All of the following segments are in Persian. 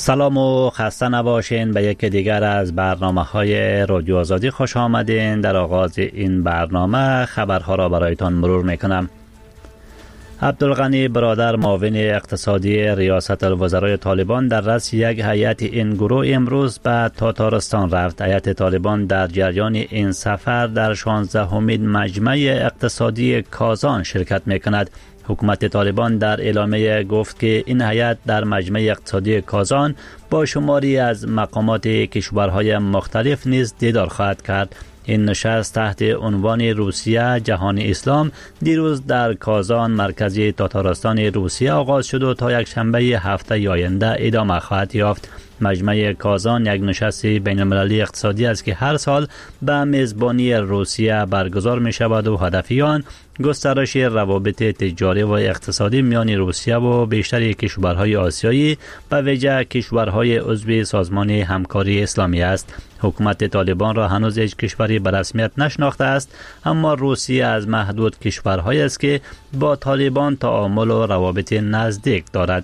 سلام و خسته نباشین. به یک دیگر از برنامه‌های رادیو آزادی خوش آمدین. در آغاز این برنامه خبرها را برایتان مرور میکنم. عبدالغنی برادر معاون اقتصادی ریاست الوزرای طالبان در رأس یک هیئت این گروه امروز به تاتارستان رفت. هیئت طالبان در جریان این سفر در 16مین مجمع اقتصادی کازان شرکت میکند. حکومت طالبان در اعلامیه گفت که این هیئت در مجمع اقتصادی کازان با شماری از مقامات کشورهای مختلف نیز دیدار خواهد کرد. این نشست تحت عنوان روسیه جهان اسلام دیروز در کازان مرکزی تاتارستان روسیه آغاز شد و تا یک شنبه هفته آینده ادامه خواهد یافت. مجمع کازان یک نشست بین المللی اقتصادی است که هر سال به میزبانی روسیه برگزار می شود و هدف آن گسترش روابط تجاری و اقتصادی میان روسیه و بیشتر کشورهای آسیایی به ویژه کشورهای عضو سازمان همکاری اسلامی است. حکومت طالبان را هنوز هیچ کشوری به رسمیت نشناخته است، اما روسیه از محدود کشورهایی است که با طالبان تعامل و روابط نزدیک دارد.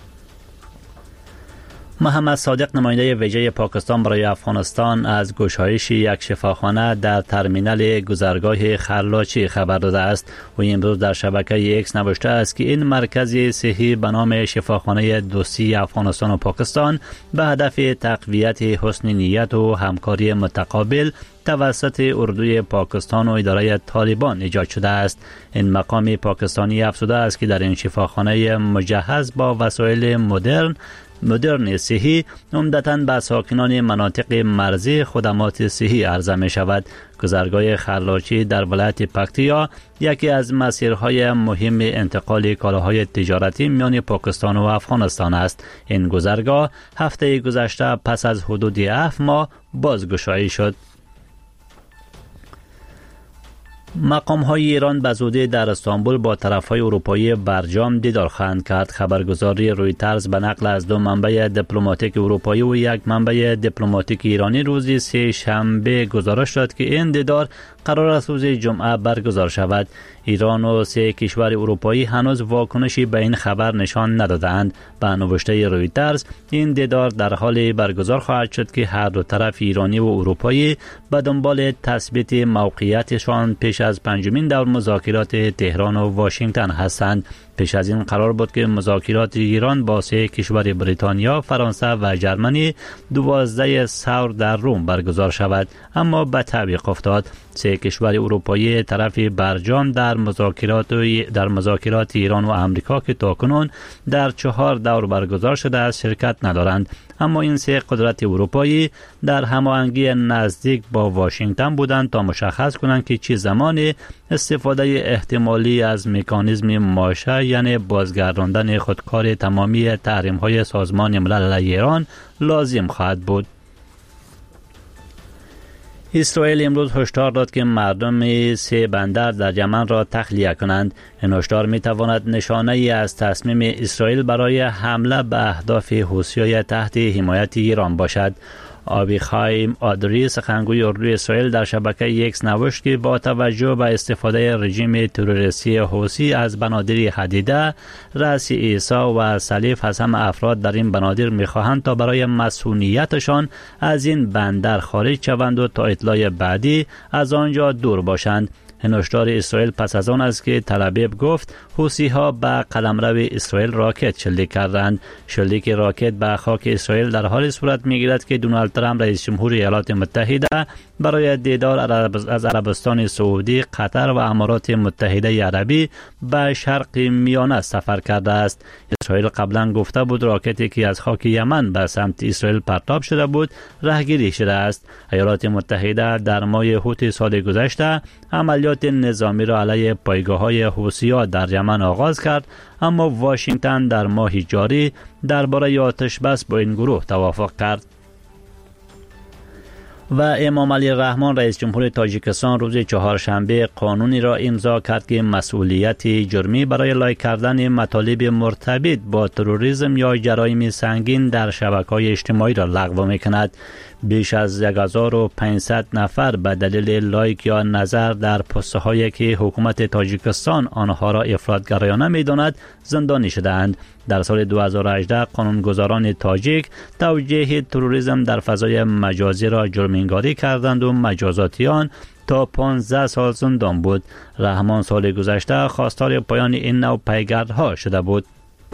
محمد صادق نماینده ویژه پاکستان برای افغانستان از گشایش یک شفاخانه در ترمینال گذرگاه خرلاچی خبر داده است و امروز در شبکه ایکس نوشته است که این مرکز صحی به نام شفاخانه دوستی افغانستان و پاکستان به هدف تقویت حسن نیت و همکاری متقابل توسط اردوی پاکستان و اداره طالبان ایجاد شده است. این مقام پاکستانی افزوده است که در این شفاخانه مجهز با وسایل مدرن صحی عمدتاً به ساکنان مناطق مرزی خدمات صحی عرضه می شود. گذرگاه خرلاچی در ولایت پکتیا یکی از مسیرهای مهم انتقال کالاهای تجارتی میان پاکستان و افغانستان است. این گذرگاه هفته گذشته پس از حدود 7 ماه بازگشایی شد. مقام‌های ایران به زودی در استانبول با طرف‌های اروپایی برجام دیدار خواهند کرد. خبرگزاری رویترز به نقل از دو منبع دیپلماتیک اروپایی و یک منبع دیپلماتیک ایرانی روز سه شنبه گزارش داد که این دیدار قرار است روز جمعه برگزار شود. ایران و 3 کشور اروپایی هنوز واکنشی به این خبر نشان ندادند. به نوشته رویترز این دیدار در حال برگزار خواهد شد که هر دو طرف ایرانی و اروپایی به دنبال تثبیت موقعیتشان پیش از 5مین دور مذاکرات تهران و واشنگتن هستند. پیش از این قرار بود که مذاکرات ایران با 3 کشور بریتانیا، فرانسه و ژرمنی 12 ثور در روم برگزار شود، اما به تعویق افتاد. 3 کشور اروپایی طرف برجام در مذاکرات ایران و امریکا که تاکنون در 4 دور برگزار شده است شرکت ندارند، اما این 3 قدرت اروپایی در هماهنگی نزدیک با واشنگتن بودند تا مشخص کنند که چه زمانی استفاده احتمالی از مکانیزم ماشه یعنی بازگرداندن خودکار تمامی تحریم‌های سازمان ملل علیه ایران لازم خواهد بود. اسرائیل امروز هشدار داد که مردم 3 بندر در یمن را تخلیه کنند. این هشدار میتواند نشانه ای از تصمیم اسرائیل برای حمله به اهداف حوثی‌های تحت حمایت ایران باشد. آبیخایم آدری سخنگوی اردوی اسرائیل در شبکه ایکس نوشت که با توجه به استفاده رژیم تروریستی حوثی از بنادر حدیده، رأس عیسی و سلیف از همه افراد در این بنادر می‌خواهند تا برای مسئولیتشان از این بندر خارج شوند و تا اطلاع بعدی از آنجا دور باشند. هشدار اسرائیل پس از آن است که تل ابیب گفت حوثی‌ها به قلمرو اسرائیل راکت شلیک کردند. شلیک راکت به خاک اسرائیل در حال صورت می‌گیرد که دونالد ترامپ رئیس جمهور ایالات متحده برای دیدار از عربستان سعودی، قطر و امارات متحده عربی به شرق میانه سفر کرده است. اسرائیل قبلا گفته بود راکتی که از خاک یمن به سمت اسرائیل پرتاب شده بود راهگیری شده است. ایالات متحده در ماه اوت سال گذشته عملیات نظامی را علیه پایگاه‌های حوثی‌ها در یمن آغاز کرد، اما واشنگتن در ماه جاری درباره آتش بس با این گروه توافق کرد. و امام علی رحمان رئیس جمهور تاجیکستان روز چهارشنبه قانونی را امضا کرد که مسئولیت جرمی برای لایک کردن مطالب مرتبط با تروریسم یا جرایم سنگین در شبکه‌های اجتماعی را لغو می‌کند. بیش از 1500 نفر به دلیل لایک یا نظر در پست‌هایی که حکومت تاجیکستان آنها را افراط‌گرایانه می‌داند زندانی شدند. در سال 2018 قانونگذاران تاجیک توجیه تروریسم در فضای مجازی را جرم‌انگاری کردند و مجازاتیان تا 15 سال زندان بود. رحمان سال گذشته خواستار پایان این نوع پیگردها شده بود.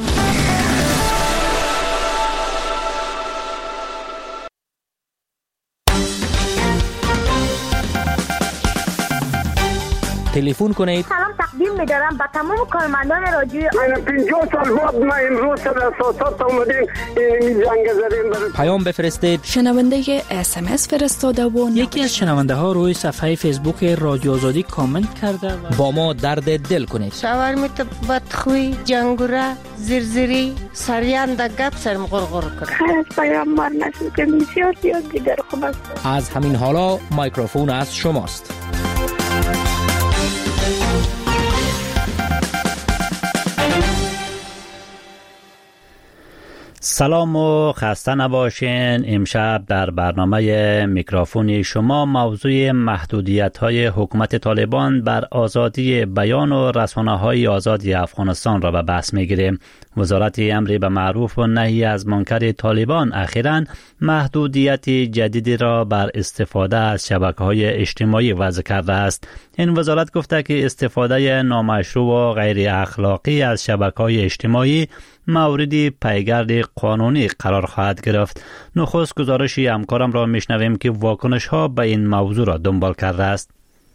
تلفن کنید. سلام تقدیم می‌دارم به تمام کارمندان رادیو. 50 سال بعد ما امروز در اساسات اومدیم این جنگ زدیم. پیام بفرستید. شنونده SMS فرستاده و یکی از شنونده ها روی صفحه فیسبوک رادیو آزادی کامنت کرده با ما درد دل کنید. شاورمیت بدخوی، جنگوره، زرزری، سریان در گپ سرم غرغر کنه. خیلی از پیام مار نشد که بسیار زیاد دیگر خوب است. از همین حالا میکروفون از شماست. سلام و خسته نباشین. امشب در برنامه میکروفون شما موضوع محدودیت‌های حکومت طالبان بر آزادی بیان و رسانه‌های آزاد افغانستان را به بحث می‌گیریم. وزارت امر به معروف و نهی از منکر طالبان اخیراً محدودیت جدیدی را بر استفاده از شبکه‌های اجتماعی وضع کرده است. این وزارت گفته که استفاده نامشروع و غیر اخلاقی از شبکه‌های اجتماعی موردی پیگرد قانونی قرار خواهد گرفت. نخست گزارش همکارم را میشنویم که واکنش ها به این موضوع را دنبال کرده است.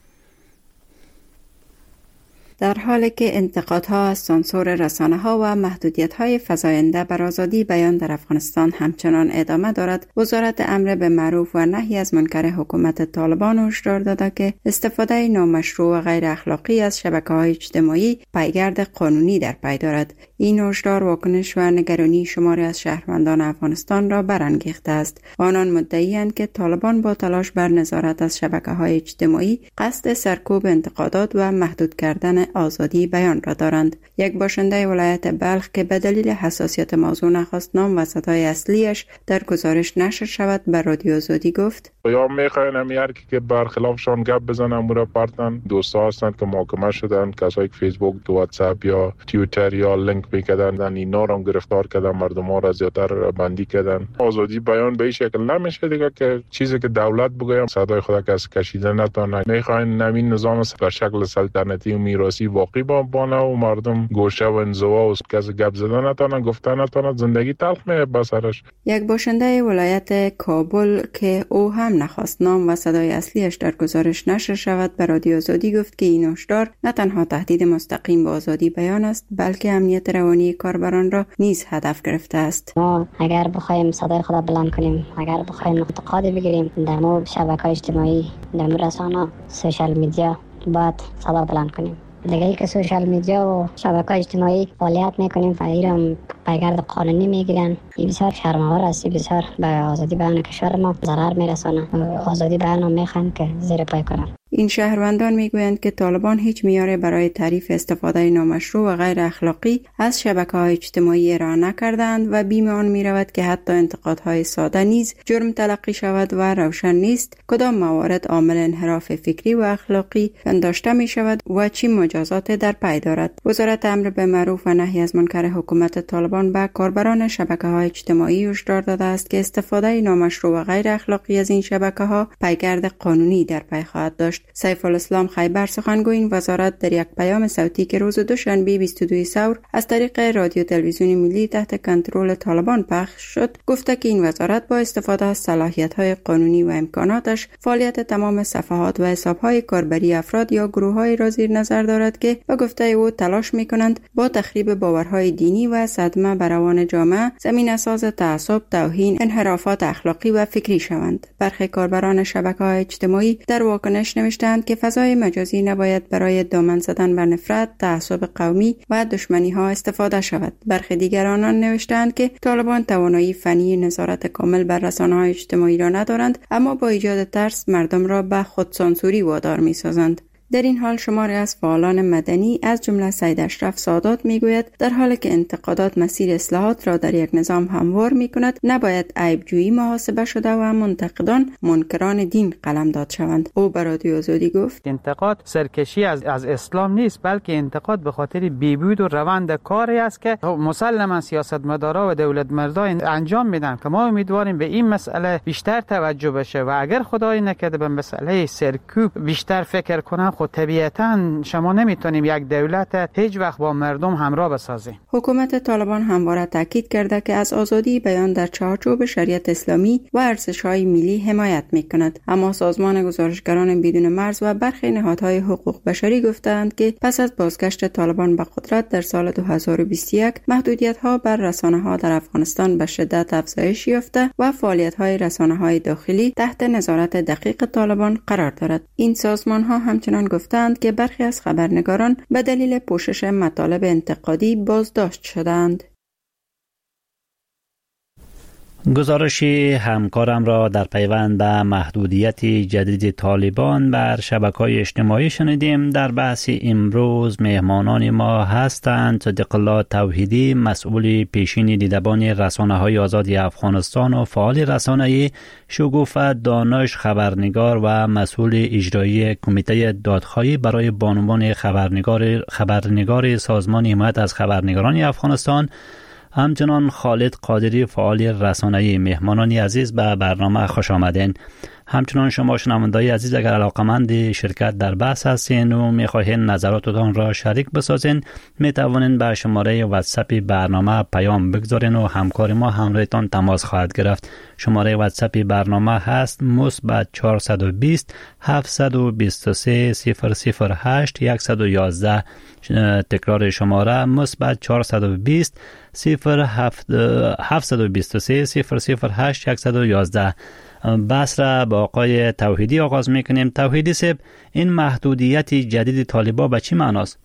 در حالی که انتقادها از سانسور رسانه‌ها و محدودیت‌های فزاینده بر آزادی بیان در افغانستان همچنان ادامه دارد، وزارت امر به معروف و نهی از منکر حکومت طالبان هشدار داده که استفاده نامشروع و غیر اخلاقی از شبکه‌های اجتماعی پیگرد قانونی در پی دارد. این هشدار واکنش و نگرانی شماری از شهروندان افغانستان را برانگیخته است. آنان مدعی‌اند که طالبان با تلاش بر نظارت از شبکه‌های اجتماعی قصد سرکوب انتقادات و محدود کردن آزادی بیان را دارند. یک باشنده ولایت بلخ که به دلیل حساسیت موضوع نخواست نام و صدای اصلیش در گزارش نشر شود به رادیو آزادی گفت: یا میخواین همیار که برخلافشان گپ بزنن مورا پارتن دوستا هستند که محاکمه شدن، کسایی که فیسبوک، واتساپ یا توییتر یا لینک میکردن اینا را گرفتار کردن، مردم ها را زیادتر بندی کردن. آزادی بیان به این شکل نمیشه دیگه که چیزی که دولت بگه صدای خود کس کشیده نتونه. میخواین نوین نظام به شکل سلطنتی و میراثی واقعی بانه و مردم گوشه و انزوا و کس گپ زدن نتونه، گفتن نتونه، زندگی تلخ میه بسرش. یک باشنده ولایت کابل که او هم نخواست نام و صدای اصلیش در گزارش نشر شود به رادیو آزادی گفت که این هشدار نه تنها تهدید مستقیم به آزادی بیان است بلکه امنیت روانی کاربران را نیز هدف گرفته است. ما اگر بخوایم صدای خود بلند کنیم، اگر بخوایم انتقاد بگیریم در مورد شبکه‌های اجتماعی، در مورد رسانه، سوشال میدیا، باید صدا بلند کنیم. دیگه ای که سوشال میدیا و شبکه‌های اجتماعی فعالیت میکنیم و ایران پیگرد قانونی میگیرن، این بسیار شرم‌آور است، بسیار به آزادی بیان کشور ما ضرر میرسونه. آزادی بیان میخوان که زیر پای کنن. این شهروندان میگویند که طالبان هیچ معیاری برای تعریف استفاده نامشروع و غیر اخلاقی از شبکه‌های اجتماعی ارائه نکردند و بیم آن میرود که حتی انتقادهای ساده نیز جرم تلقی شود و روشن نیست کدام موارد عامل انحراف فکری و اخلاقی پنداشته می شود و چه مجازات در پی دارد. وزارت امر به معروف و نهی از منکر حکومت طالبان به کاربران شبکه‌های اجتماعی هشدار داده است که استفاده نامشروع و غیر اخلاقی از این شبکه‌ها پیگرد قانونی در پی خواهد داشت. سیف الاسلام خیبر سخنگوی این وزارت در یک پیام صوتی که روز دوشنبه 22 ثور از طریق رادیو تلویزیون ملی تحت کنترل طالبان پخش شد گفته که این وزارت با استفاده از صلاحیت‌های قانونی و امکاناتش فعالیت تمام صفحات و حساب‌های کاربری افراد یا گروه‌های را زیر نظر دارد که به گفته او تلاش می‌کنند با تخریب باورهای دینی و صدمه بر روان جامعه زمینه‌ساز تعصب، توهین، انحرافات اخلاقی و فکری شوند. برخی کاربران شبکه‌های اجتماعی در واکنش نوشتند که فضای مجازی نباید برای دامن زدن بر نفرت، تعصب قومی و دشمنی ها استفاده شود. برخی دیگر آنان نوشتند که طالبان توانایی فنی نظارت کامل بر رسانه‌های اجتماعی را ندارند، اما با ایجاد ترس مردم را به خودسانسوری وادار می‌سازند. در این حال شماری از فعالان مدنی از جمله سید اشرف سادات میگوید در حالی که انتقادات مسیر اصلاحات را در یک نظام هموار میکند، نباید عیبجویی محاسبه شده و منتقدان منکران دین قلمداد شوند. او به رادیو آزادی گفت انتقاد سرکشی از اسلام نیست، بلکه انتقاد به خاطر بیبود و روند کاری است که مسلما سیاستمدارا و دولت مردا انجام میدن که ما امیدواریم به این مسئله بیشتر توجه بشه و اگر خدای نکرده به مسئله سرکوب بیشتر فکر کنن، خود طبیعتاً شما نمیتونیم یک دولت هیچ وقت با مردم همراه بسازیم. حکومت طالبان همواره تاکید کرده که از آزادی بیان در چارچوب شریعت اسلامی و ارزش‌های ملی حمایت میکند، اما سازمان گزارشگران بدون مرز و برخی نهادهای حقوق بشری گفتند که پس از بازگشت طالبان به قدرت در سال 2021 محدودیت‌ها بر رسانه‌ها در افغانستان به شدت افزایش یافته و فعالیت‌های رسانه‌های داخلی تحت نظارت دقیق طالبان قرار دارد. این سازمان‌ها همچنین گفتند که برخی از خبرنگاران به دلیل پوشش مطالب انتقادی بازداشت شدند. گزارشی همکارم را در پیوند به محدودیت جدید طالبان بر شبکه‌های اجتماعی شنیدیم. در بحث امروز مهمانان ما هستند صدیق الله توحیدی، مسئول پیشین دیدبان رسانه‌های آزاد افغانستان و فعال رسانه‌ای شگوفه دانش، خبرنگار و مسئول اجرایی کمیته دادخواهی برای بانوان خبرنگار سازمان حمایت از خبرنگاران افغانستان، همچنان خالد قادری فعال رسانه‌ای. مهمانان عزیز به برنامه خوش آمدین. همچنان شما شنوندگان عزیز اگر علاقمند شرکت در بحث هستین و می‌خواهید نظراتتان را شریک بسازین، می‌توانید به شماره واتساپ برنامه پیام بگذارین و همکار ما همراهتان تماس خواهد گرفت. شماره واتساپ برنامه هست +420 723 008 111. تکرار شماره +420 723 008 111. بحث را با آقای توحیدی آغاز میکنیم. توحیدی صاحب، این محدودیت جدید طالبان به چی معناست؟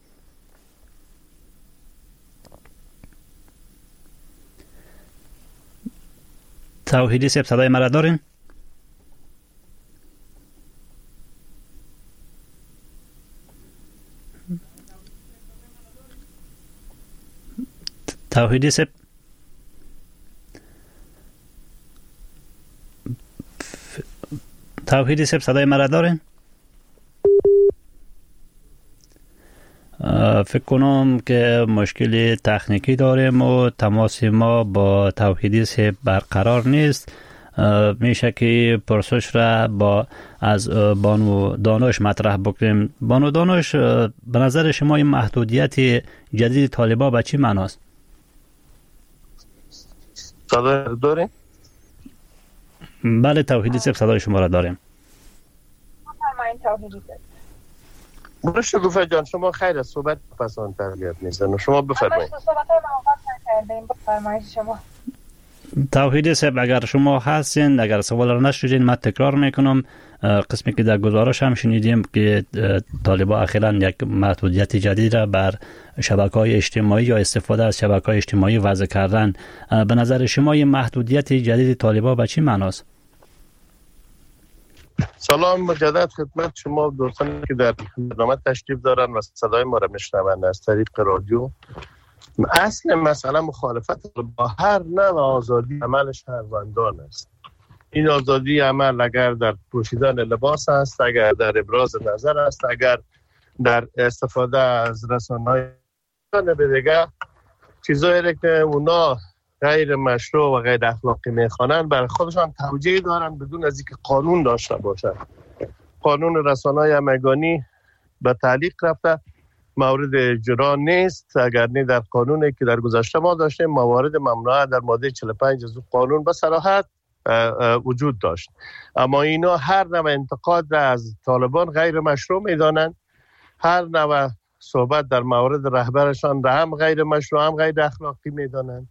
توحیدی صاحب صدای مرا دارین؟ توحیدی صاحب صدای مرا دارین؟ فکر کنم که مشکل تکنیکی داریم و تماس ما با توحیدی صاحب برقرار نیست. میشه که پرسش را از بانو دانش مطرح بکنیم. بانو دانش، به نظر شما این محدودیت جدید طالبان به چی معناست؟ صدای داریم؟ بله توحیدی صاحب صدای شما را داریم. برای شگوفه جان، شما خیر از صحبت پس آن تربیت نیستن و شما بفرمایید. توحیدی صاحب اگر شما هستین، اگر سوال را نشنیدین من تکرار میکنم. قسمی که در گزارش هم شنیدیم که طالبان اخیراً یک محدودیت جدید را بر شبکه‌های اجتماعی یا استفاده از شبکه‌های اجتماعی وضع کردن. به نظر شما این محدودیت جدید طالبان به چی معناست؟ سلام مجدد خدمت شما دوستانی که در برنامه تشریف دارن و صدای ما را میشنوند از طریق رادیو. اصل مسئله مخالفت با هر نوع آزادی عمل شهروندان است. این آزادی عمل اگر در پوشیدن لباس است، اگر در ابراز نظر است، اگر در استفاده از رسانه‌های به دیگه چیزایی که اونا غیر مشروع و غیر اخلاقی میخوانند برای خودشان توجیه دارن بدون از اینکه قانون داشته باشند. قانون رسانه‌های همگانی به تعلیق رفته، مورد اجرا نیست. اگر نه در قانونی که در گذشته ما داشتیم موارد ممنوعه در ماده 45 از قانون به صراحت وجود داشت، اما اینا هر نوع انتقاد را از طالبان غیر مشروع میدانند. هر نوع صحبت در مورد رهبرشان را هم غیر مشروع هم غیر اخلاقی میدانند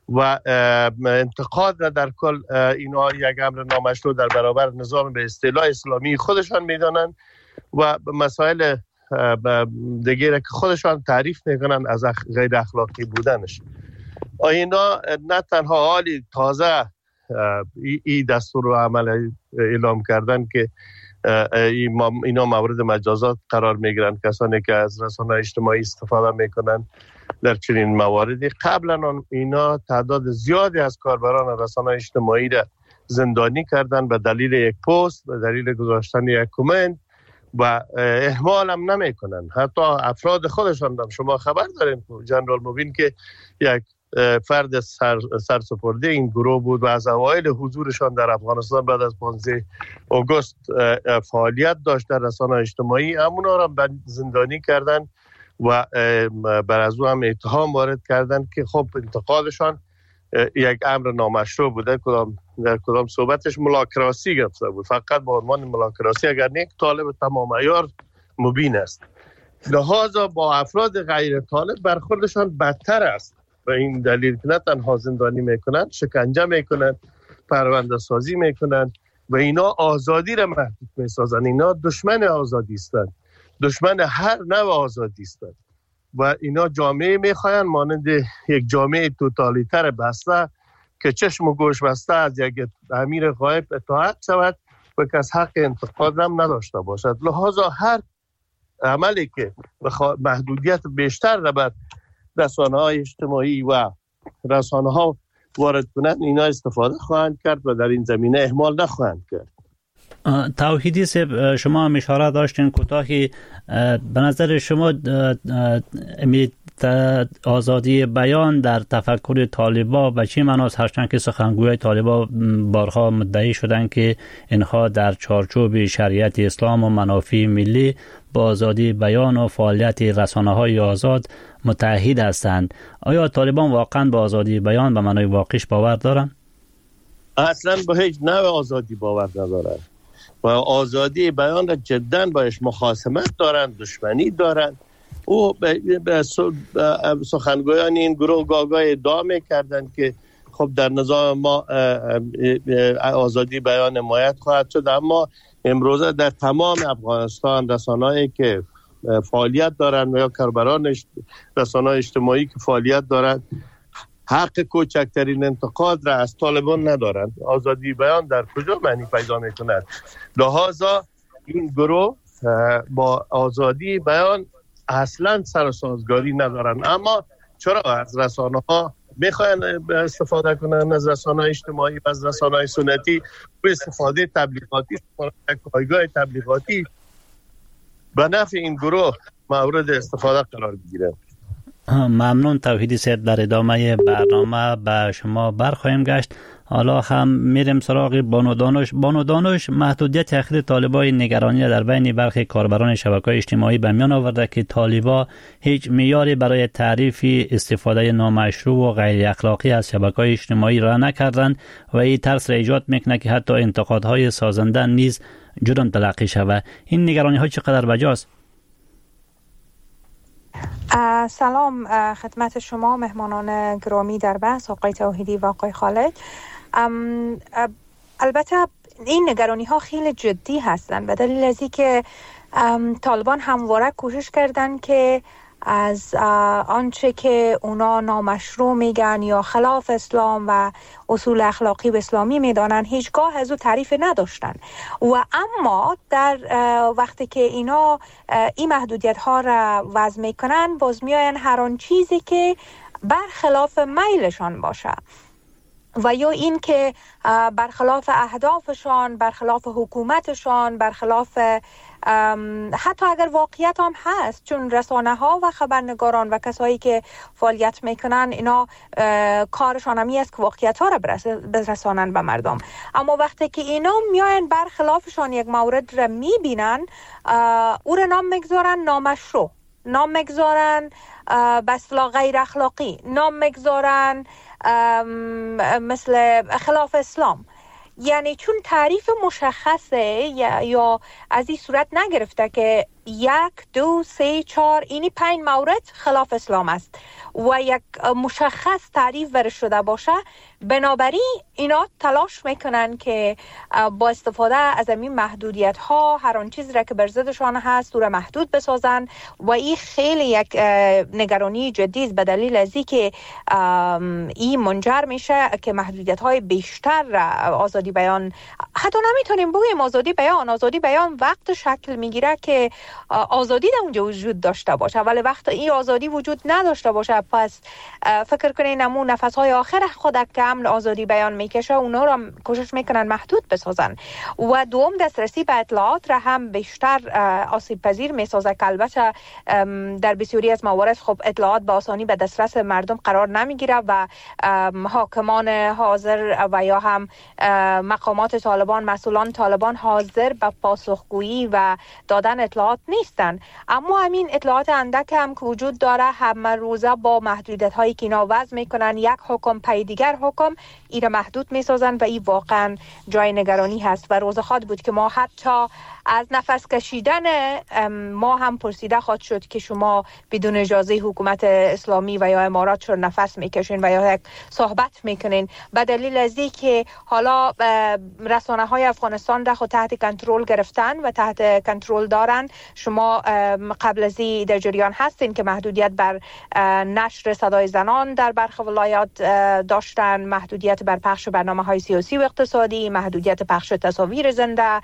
و انتقاد را در کل اینا یک امر نامشروع در برابر نظام به اصطلاح اسلامی خودشان میدانند و مسائل دیگه که خودشان تعریف میکنن از غیر اخلاقی بودنش. اینا نه تنها حالی تازه این دستور عمل اعلام کردن که اینا مورد مجازات قرار میگیرن کسانی که از رسانه‌های اجتماعی استفاده میکنن در چنین مواردی. قبلا اینا تعداد زیادی از کاربران رسانه‌های اجتماعی را زندانی کردن به دلیل یک پست، به دلیل گذاشتن یک کامنت و اهمال هم نمیکنن. حتی افراد خودشان هم شما خبر دارین جنرال مبین که یک فرد سرسپرده این گروه بود و از اوایل حضورشان در افغانستان بعد از 15 آگوست فعالیت داشت در رسانه‌های اجتماعی، همونا را زندانی کردن و بر از او هم اتهام وارد کردن که خب انتقادشان یک امر نامشروع بوده. در کدام صحبتش ملاکراسی گفته بود، فقط با عنوان ملاکراسی، اگر نه طالب تمام عیار مبین است. لحاظا با افراد غیر طالب برخوردشان بدتر است و این دلیل که نه تنها زندانی میکنن، شکنجه میکنن، پرونده سازی میکنن و اینا آزادی را محدود میسازن. اینا دشمن آزادی هستند، دشمن هر نوع آزادی هستند و اینا جامعه میخواین مانند یک جامعه توتالیتر بسته که چشم و گوش بسته از یک امیر غایب اطاعت شود و که از حق انتقاد هم نداشته باشد. لحاظا هر عملی که محدودیت بیشتر را بر رسانه‌های اجتماعی و رسانه‌ها وارد کنند، اینا استفاده خواهند کرد و در این زمینه اهمال نخواهند کرد. توحیدی صاحب، شما هم اشاره داشتین کوتاهی، به نظر شما آزادی بیان در تفکر طالبا به چه معناست؟ هرچند که سخنگوی طالبا بارها مدعی شدند که اینها در چارچوب شریعت اسلام و منافع ملی با آزادی بیان و فعالیت رسانه‌های آزاد متحد هستند. آیا طالبان واقعا با آزادی بیان به معنای واقعیش باور دارند؟ اصلا به هیچ نوع آزادی باور ندارند و آزادی بیان را جداً باش مخاصمت دارند، دشمنی دارند. او سخنگویان این گروه گاگاه ادعا می‌کردند که خب در نظام ما آزادی بیان حمایت خواهد شد، اما امروزه در تمام افغانستان رسانه‌ای که فعالیت دارند و یا کاربران رسانه‌های اجتماعی که فعالیت دارند حق کوچکترین انتقاد را از طالبان ندارند. آزادی بیان در کجا معنی پیدا می‌کند؟ لحاظا این گروه با آزادی بیان اصلا سر و سازگاری ندارن، اما چرا از رسانه‌ها میخواین استفاده کنن، از رسانه‌های اجتماعی و از رسانه‌های سنتی به استفاده تبلیغاتی، پایگاه تبلیغاتی به نفع این گروه مورد استفاده قرار بگیره. ممنون توحیدی صاحب، در ادامه برنامه به شما برخواهیم گشت. حالا هم میریم سراغ بانو دانش. محدودیت اخیر طالبای نگرانی در بین برخی کاربران شبکه‌های اجتماعی به میان آورده که طالبا هیچ معیاری برای تعریف استفاده نامشروع و غیر اخلاقی از شبکه‌های اجتماعی را نکردند و این ترس را ایجاد میکنه که حتی انتقادهای سازنده نیز جرم تلقی شود. این نگرانی‌ها چقدر بجاست؟ سلام خدمت شما مهمانان گرامی در بحث، آقای توحیدی و آقای خالد. البته این نگرانی ها خیلی جدی هستند به دلیل از اینکه طالبان همواره کوشش کردن که از آنچه که اونا نامشروع میگن یا خلاف اسلام و اصول اخلاقی و اسلامی میدانن هیچگاه از او تعریف نداشتن و اما در وقتی که اینا این محدودیت ها را وضع میکنن باز میاین هر آن چیزی که برخلاف میلشان باشه و یا این که برخلاف اهدافشان، برخلاف حکومتشان، برخلاف حتی اگر واقعیت هم هست، چون رسانه ها و خبرنگاران و کسایی که فعالیت میکنن اینا کارشان همی است که واقعیت ها را برسانن به مردم، اما وقتی که اینا میاین برخلافشان یک مورد را میبینن او را نام میگذارن نامشروع، نام میگذارن به اصطلاح غیر اخلاقی، نام میگذارن مثل خلاف اسلام. یعنی چون تعریف مشخصه یا از این صورت نگرفته که 1 2 3 4 اینی 5 مورد خلاف اسلام است و یک مشخص تعریف برش شده باشه، بنابراین اینا تلاش میکنن که با استفاده از این محدودیت ها هر آن چیزی را که بر ضدشان هست او را محدود بسازن و این خیلی یک نگرانی جدی است، به دلیل از اینکه این منجر میشه که محدودیت های بیشتر آزادی بیان، حتی نمیتونیم بگیم آزادی بیان وقت شکل میگیره که آزادی در اونجا وجود داشته باشه، ولی وقت این آزادی وجود نداشته باشه پس فکر کنین نمون نفسهای آخر خود که امن آزادی بیان میکشه اونا را کوشش میکنن محدود بسازن و دوم دسترسی به اطلاعات را هم بیشتر آسیب پذیر میسازه که البته در بسیاری از موارد خب اطلاعات به آسانی به دسترس مردم قرار نمیگیره و حاکمان حاضر و یا هم مقامات طالبان، مسئولان طالبان حاضر به پاسخگویی و دادن اطلاعات نیستن، اما همین اطلاعات اندک هم که وجود داره همه روزه با محدودیت هایی که اینا وضع میکنن یک حکم پای دیگر حکم ایره محدود میسازن و این واقعا جای نگرانی هست و روز خواد بود که ما حتی از نفس کشیدن ما هم پرسیده خواهد شد که شما بدون اجازه حکومت اسلامی و یا امارات چرا نفس میکشین و یا یک صحبت میکنین، به دلیل از این که حالا رسانه های افغانستان را خود تحت کنترل گرفتن و تحت کنترل دارن. شما قبل از این در جریان هستین که محدودیت بر نشر صدای زنان در برخی ولایات داشتن، محدودیت بر پخش برنامه های سیاسی و اقتصادی، محدودیت پخش تصاویر زنده،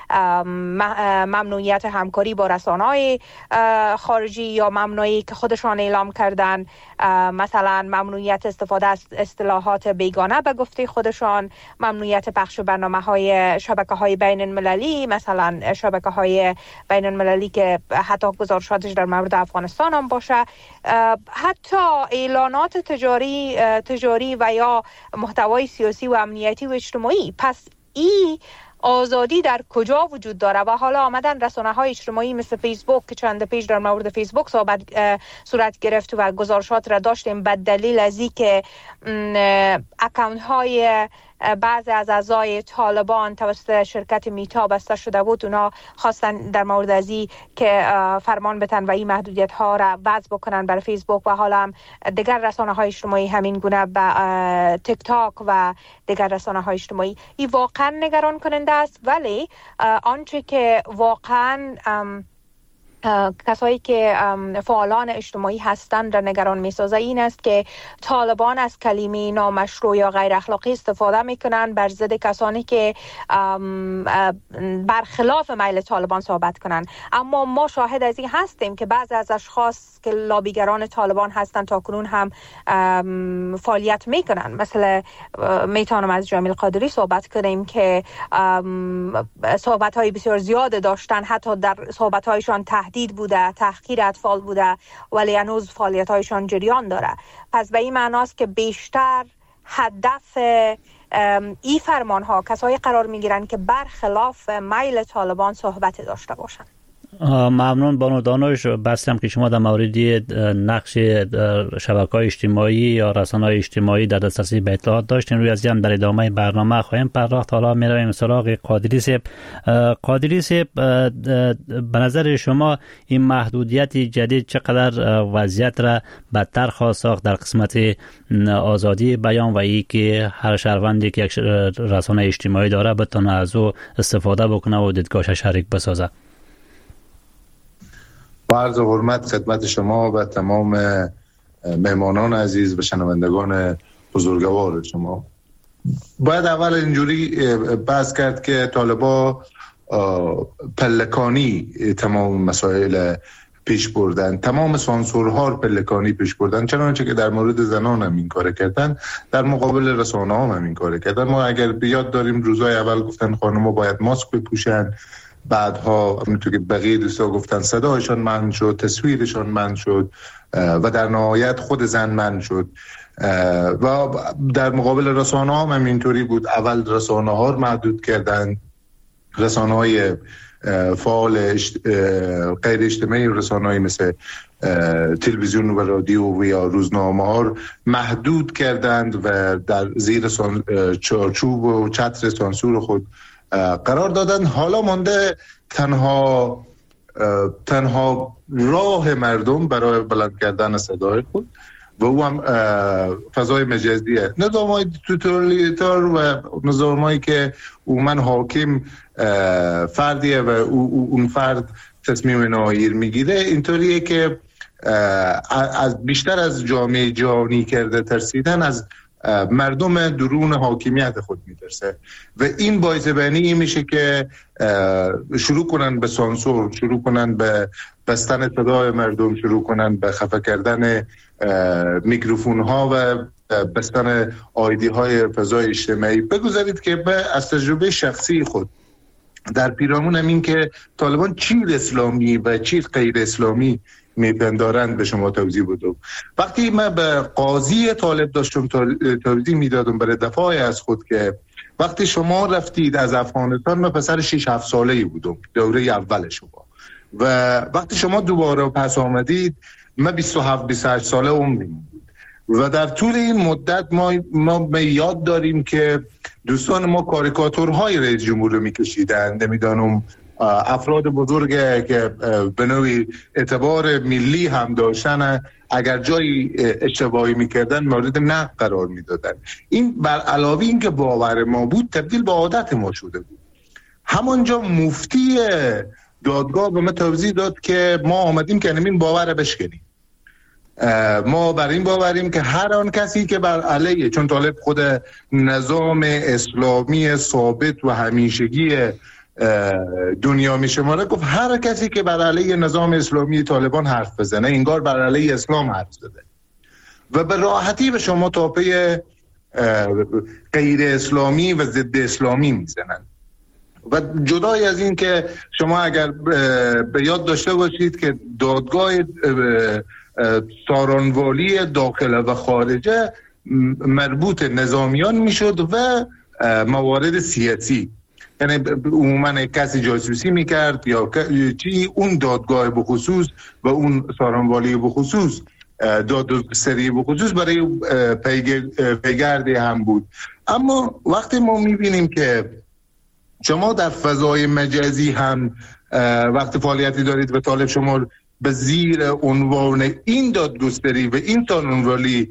ممنوعیت همکاری با رسانه‌های خارجی یا ممنوعی که خودشان اعلام کردن، مثلا ممنوعیت استفاده از اصطلاحات بیگانه به گفته خودشان، ممنوعیت پخش برنامه‌های شبکه‌های بین المللی، مثلا شبکه‌های بین المللی که حتی گزارشاتش در مورد افغانستان هم باشه، حتی اعلانات تجاری و یا محتوای سیاسی و امنیتی و اجتماعی. پس این آزادی در کجا وجود داره؟ و حالا آمدن رسانه‌های اجتماعی مثل فیسبوک که چند پیش در مورد فیسبوک صورت گرفت و گزارشات را داشتیم به دلیل از اینکه اکانت‌های بعضی از اعضای طالبان توسط شرکت میتا بسته شده بود، اونا خواستن در مورد از این که فرمان بتن و این محدودیت ها را وضع بکنن برای فیسبوک و حالا هم دیگر رسانه های اجتماعی همین گونه به تیک تاک و دیگر رسانه های اجتماعی. این واقعا نگران کننده است، ولی آنچه که واقعا کسایی که فعالان اجتماعی هستند را نگران می‌سازه این است که طالبان از کلمه نامشروع یا غیر اخلاقی استفاده میکنن بر ضد کسانی که برخلاف میل طالبان صحبت کنند. اما ما شاهد از این هستیم که بعضی از اشخاص که لابیگران طالبان هستند تاکنون هم فعالیت میکنن. مثلا میتونم از جمیل قادری صحبت کنیم که صحبت‌های بسیار زیاد داشتن، حتی در صحبت‌هایشان تهدید بوده، تحقیر اطفال بوده، ولی هنوز فعالیت‌هایشان جریان داره. پس به این معناست که بیشتر هدف این فرمان‌ها کسایی قرار می‌گیرن که برخلاف میل طالبان صحبت داشته باشن. ممنون بانو دانش. بسیارم که شما در مورد نقش شبکه‌های اجتماعی یا رسانه‌های اجتماعی در دسترسی به اطلاعات داشتین. روی از هم در ادامه برنامه خواهیم پرداخت. حالا میرویم سراغ قادری صاحب. قادری صاحب، به نظر شما این محدودیت جدید چقدر وضعیت را بدتر خواهد ساخت در قسمت آزادی بیان و ای که هر شهروندی که یک رسانه اجتماعی داره بتونه از او استفاده بکنه و دیدگاهش شریک بسازه؟ با عرض حرمت خدمت شما و تمام مهمانان عزیز و شنوندگان بزرگوار شما، باید اول اینجوری بحث کرد که طالبا پلکانی تمام مسائل پیش بردن، تمام سانسورها پلکانی پیش بردن، چنانچه که در مورد زنان هم این کار کردن، در مقابل رسانه هم این کار کردن. ما اگر بیاد داریم روزای اول گفتن خانم‌ها باید ماسک بپوشن، بعدها همونطور که بقیه دوستا گفتن صدایشان منع شد، تصویرشان منع شد و در نهایت خود زن منع شد. و در مقابل رسانه هم اینطوری بود. اول رسانه ها رو محدود کردن، رسانه های فعال غیر اجتماعی، رسانه های مثل تلویزیون و رادیو و یا روزنامه ها رو محدود کردند و در زیر چارچوب و چتر سانسور خود قرار دادن. حالا مانده تنها تنها راه مردم برای بلند کردن صدای خود و او هم فضای مجازیه. نظام‌های توتالیتار و نظام‌هایی که عموماً حاکم فردیه و اون فرد تصمیم نهایی میگیره، اینطوریه که از بیشتر از جامعه جهانی کرده ترسیدن از مردم درون حاکمیت خود میترسه و این باعث بینی میشه که شروع کنن به سانسور، شروع کنن به بستن صدای مردم، شروع کنن به خفه کردن میکروفون ها و بستن آیدی های فضای اجتماعی. بگذارید که از تجربه شخصی خود در پیرامونم این که طالبان چی اسلامی و چی غیر اسلامی میپندارند به شما توضیح بدم. وقتی من به قاضی طالب داشتم توضیح میدادم برای دفاع از خود که وقتی شما رفتید از افغانستان، من پسر 6-7 ساله‌ای بودم، دوره اول شما، و وقتی شما دوباره پس آمدید من 27-28 ساله عمرم بود و در طول این مدت ما یاد داریم که دوستان ما کاریکاتورهای رئیس جمهور رو میکشیدن، نمیدانم افراد بزرگ که به نوعی اعتبار ملی هم داشتن اگر جایی اشتباهی میکردن مورد نقد قرار میدادن. این بر علاوه این که باور ما بود تبدیل به عادت ما شده بود. همانجا مفتی دادگاه به ما توضیح داد که ما آمدیم که این باور بشکنیم. ما بر این باوریم که هر آن کسی که بر علیه، چون طالب خود نظام اسلامی ثابت و همیشگی دنیا می شماره، گفت هر کسی که بر علیه نظام اسلامی طالبان حرف بزنه انگار بر علیه اسلام حرف زده و به راحتی به شما تاپه غیر اسلامی و ضد اسلامی میزنن. و جدای از این که شما اگر به یاد داشته باشید که دادگاه سارانوالی داخله و خارجه مربوط نظامیان میشد و موارد سیاسی، یعنی عموما کسی جاسوسی میکرد یا چی، اون دادگاه بخصوص و اون سارانوالی بخصوص، دادگستری بخصوص برای پیگردی هم بود. اما وقتی ما میبینیم که شما در فضای مجازی هم وقتی فعالیتی دارید و طالب شما به زیر عنوان این دادگستری و این سارانوالی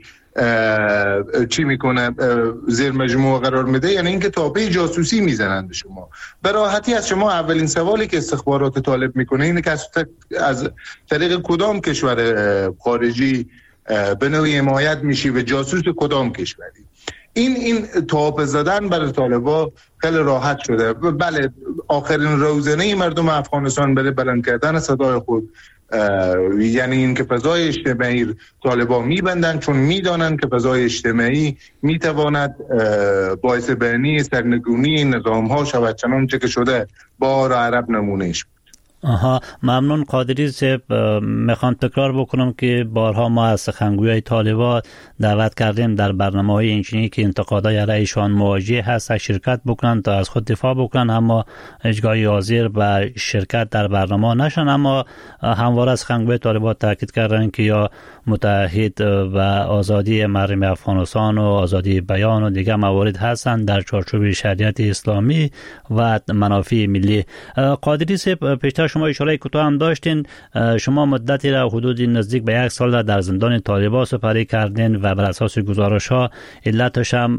چی میکنه، زیر مجموعه قرار میده، یعنی اینکه تابع جاسوسی میزنند به شما. به راحتی از شما اولین سوالی که استخبارات طالب میکنه اینه که از طریق کدام کشور خارجی به نوعی حمایت میشی و جاسوس کدام کشوری. این تاپ زدن برای طالبا خیلی راحت شده. بله، آخرین روزنه مردم افغانستان برای بلند کردن صدای خود، یعنی این که فضای اجتماعی طالبا میبندن، چون میدانن که فضای اجتماعی میتواند باعث بینی سرنگونی نظام ها شود، چنانچه که شده بار عرب نمونهش. ممنون قادری صاحب. میخوام تکرار بکنم که بارها ما از سخنگوی طالبان دعوت کردیم در برنامه‌های اینچنینی که انتقادهای علیهشان مواجه هست شرکت بکنن تا از خود دفاع بکنن، اما هیچگاهی حاضر به شرکت در برنامه نشن. اما همواره از سخنگوی طالبان تاکید کردن که یا متحد و آزادی مردم افغانستان و آزادی بیان و دیگر موارد هستند در چارچوب شریعت اسلامی و منافع ملی. قادری صاحب، پیشتر شما اشاره کوتاه هم داشتین، شما مدتی را حدود نزدیک به 1 سال در زندان طالبان سپری کردین و بر اساس گزارش‌ها علتش هم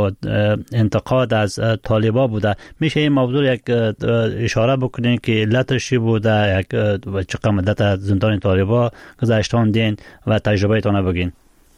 انتقاد از طالبان بوده. میشه این موضوع یک اشاره بکنین که علتش چی بوده، یک چقدر مدت از زندان طالبان گذشتاندین و تجربه تان بگین؟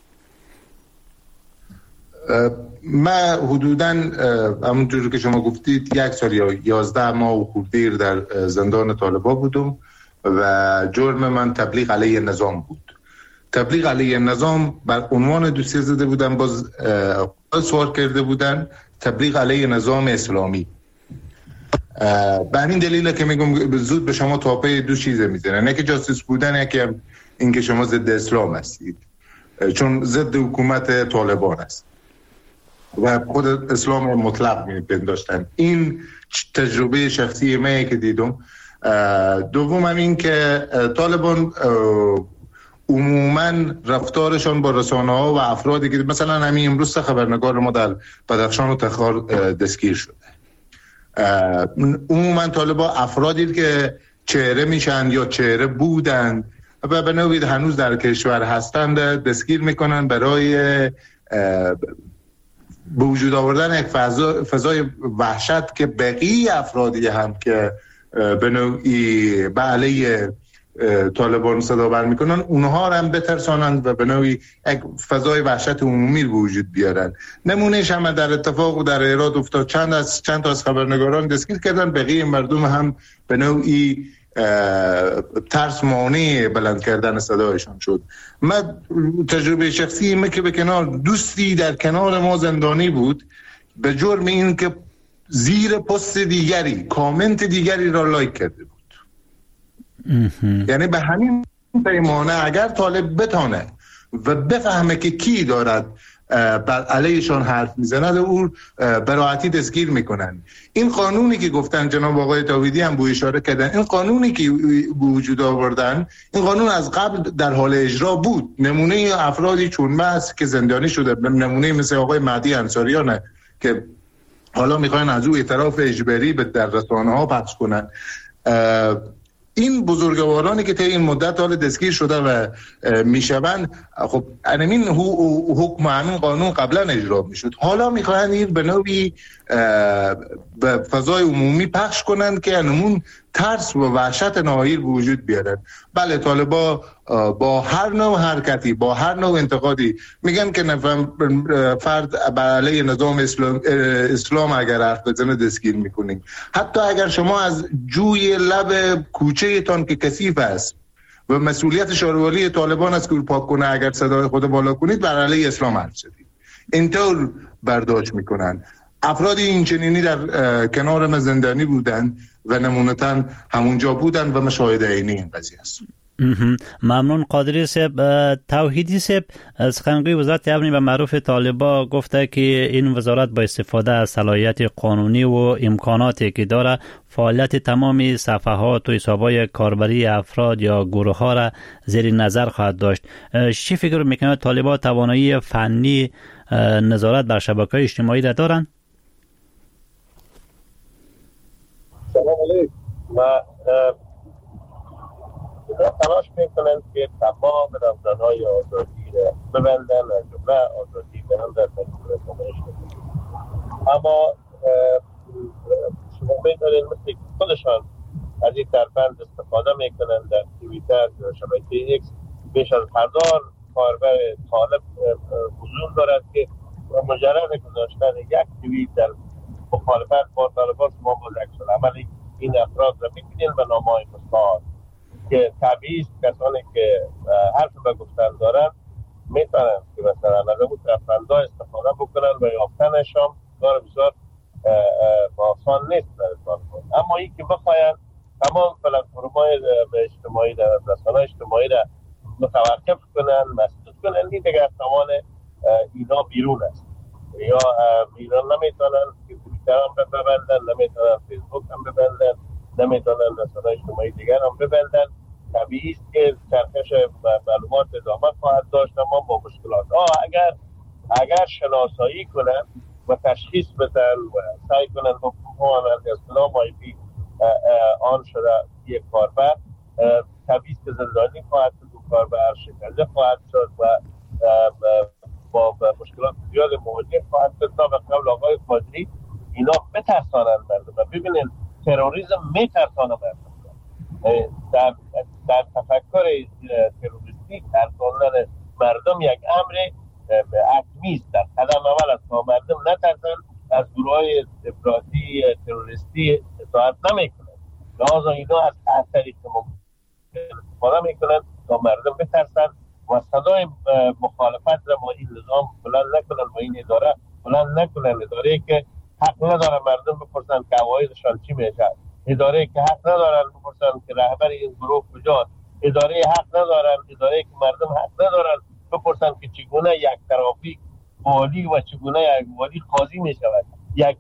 من حدوداً همونجوری که شما گفتید 1 سال یا 11 ماه و خورده در زندان طالبان بودم و جرم من تبلیغ علیه نظام بود. تبلیغ علیه نظام بر عنوان دوسیه زده بودن، باز سوال کرده بودن تبلیغ علیه نظام اسلامی. به همین دلیله که میگم زود به شما تاپه دو چیزه میزنن، یکی جاسوس بودن، یکی اینکه شما ضد اسلام هستید، چون ضد حکومت طالبان است و خود اسلام مطلق میپنداشتن. این تجربه شخصی منه که دیدم. دوم هم این که طالبان عموما رفتارشان با رسانه ها و افرادی که مثلا همین امروز خبرنگار ما در بدخشان و تخار دستگیر شده، عموما طالبان افرادی که چهره میشن یا چهره بودند و به نوعی هنوز در کشور هستند دستگیر میکنن برای به وجود آوردن یک فضای وحشت که بقیه افرادی هم که به نوعی به علیه طالبان صدا بر میکنن اونها هم بترسانند و به نوعی یک فضای وحشت عمومی به وجود بیارن. نمونهش هم در اتفاق و در ایراد افتاد، چند تا از خبرنگاران دستگیر کردن، بقیه مردم هم به نوعی ترس مانع بلند کردن صدایشان شد. من تجربه شخصی من که به کنار دوستی در کنار ما زندانی بود به جرم این که زیر پست دیگری کامنت دیگری را لایک کرده بود. یعنی به همین پیمانه اگر طالب بتانه و بفهمه که کی دارد بر علیشان حرف میزند او براحتی دستگیر میکنن. این قانونی که گفتن جناب آقای تاویدی هم بو اشاره کردن، این قانونی که وجود آوردن، این قانون از قبل در حال اجرا بود. نمونه افرادی چون من که زندانی شده، نمونه مثل آقای مهدی انصاریان که حالا میخواین از او اعتراف اجباری در رسانه‌ها پخش کنن. این بزرگوارانی که طی این مدت حال دستگیر شده و میشوند، خب همین حکم همین قانون قبلا اجرا میشد، حالا میخواهند این به نوعی به فضای عمومی پخش کنند که همون ترس و وحشت ناهیر به وجود بیارن. بله، طالبا با هر نوع حرکتی، با هر نوع انتقادی میگن که فرد بر علیه نظام اسلام اگر حرف بزنه دستگیر میکنیم. حتی اگر شما از جوی لب کوچه تان که کثیف است و مسئولیت شاروالی طالبان است که پاک کنه، اگر صدای خود بالا کنید بر علیه اسلام حرف زدید، اینطور برداشت میکنن. افرادی این چنینی در کنار ما زندانی بودن و نمونتاً همونجا بودن و مشاهده عینی این قضیه است. ممنون قادری صاحب. توحیدی صاحب، سخنگوی وزارت امن و معروف طالبان گفته که این وزارت با استفاده از صلاحیت قانونی و امکاناتی که داره فعالیت تمامی صفحات و حساب‌های کاربری افراد یا گروه ها را زیر نظر خواهد داشت. چی فکر میکنید طالبان توانایی فنی نظارت بر شبکه‌های اجتماعی را دارند؟ سلام علیکم. اینا تلاش میکنن که تمام رمزانهای آزادی را ببندن، از جمله آزادی بیان در مجموعه کنشن. اما شما میدارین مثل خودشان از این ترفند استفاده میکنن. در توییتر یا شبکه ایکس بیش از 1000 کاربر طالب حضور دارد که مجرد گذاشتن یک توییت در مخالفت با طالبان شما با عکس‌العمل این افراد را می‌بینید به نامه‌های مستعار که طبیعی کسانی که حرف به گفتن دارن میتونن که مثلا از اون ترفندها استفاده بکنن و یافتنشان کار بسیار آسان نیست برای طالبان. اما این که بخواین تمام پلتفرم‌های اجتماعی در رسانه‌های اجتماعی را متوقف کنن، مسدود کنن، این دیگر توان اینا بیرون است. یا اینا نمیتونن که توییتر هم ببندن، نمیتونن فیسبوک هم ببندن، نمیتونن رسانه‌های اجتماعی دیگر هم ببندن. طبیعی است که چرخش معلومات ادامه خواهد داشت، اما با مشکلات. اگر شناسایی کنن و تشخیص بدن و سعی کنن بکنن از فلان IP آن شده یک کاربر، طبیعی است که زندانی خواهد شد، کاربر شکنجه خواهد شد و با مشکلات زیاد مواجه خواهد شد. تا به قول آقای قادری اینا بترسانند مردم و ببینید تروریسم میترسانه مردم. در تفکر تروریستی ترساندن مردم یک امر حتمی است. در قدم اول است تا مردم نترسن از گروه‌های افراطی تروریستی اطاعت نمیکنند. لذا اینا از هر طریق استفاده میکنن تا مردم بترسن و صدای مخالفت را با این نظام بلند نکنن و این اداره بلند نکنن. اداره که حق نداره مردم بپرسن که عوایدشان چی میشه، اداره که حق ندارن بپرسن که رهبر این گروه کجاست، اداره حق ندارن، اداره که مردم حق ندارن بپرسن که چگونه یک ترافیک والی و چگونه یک والی قاضی میشود. یک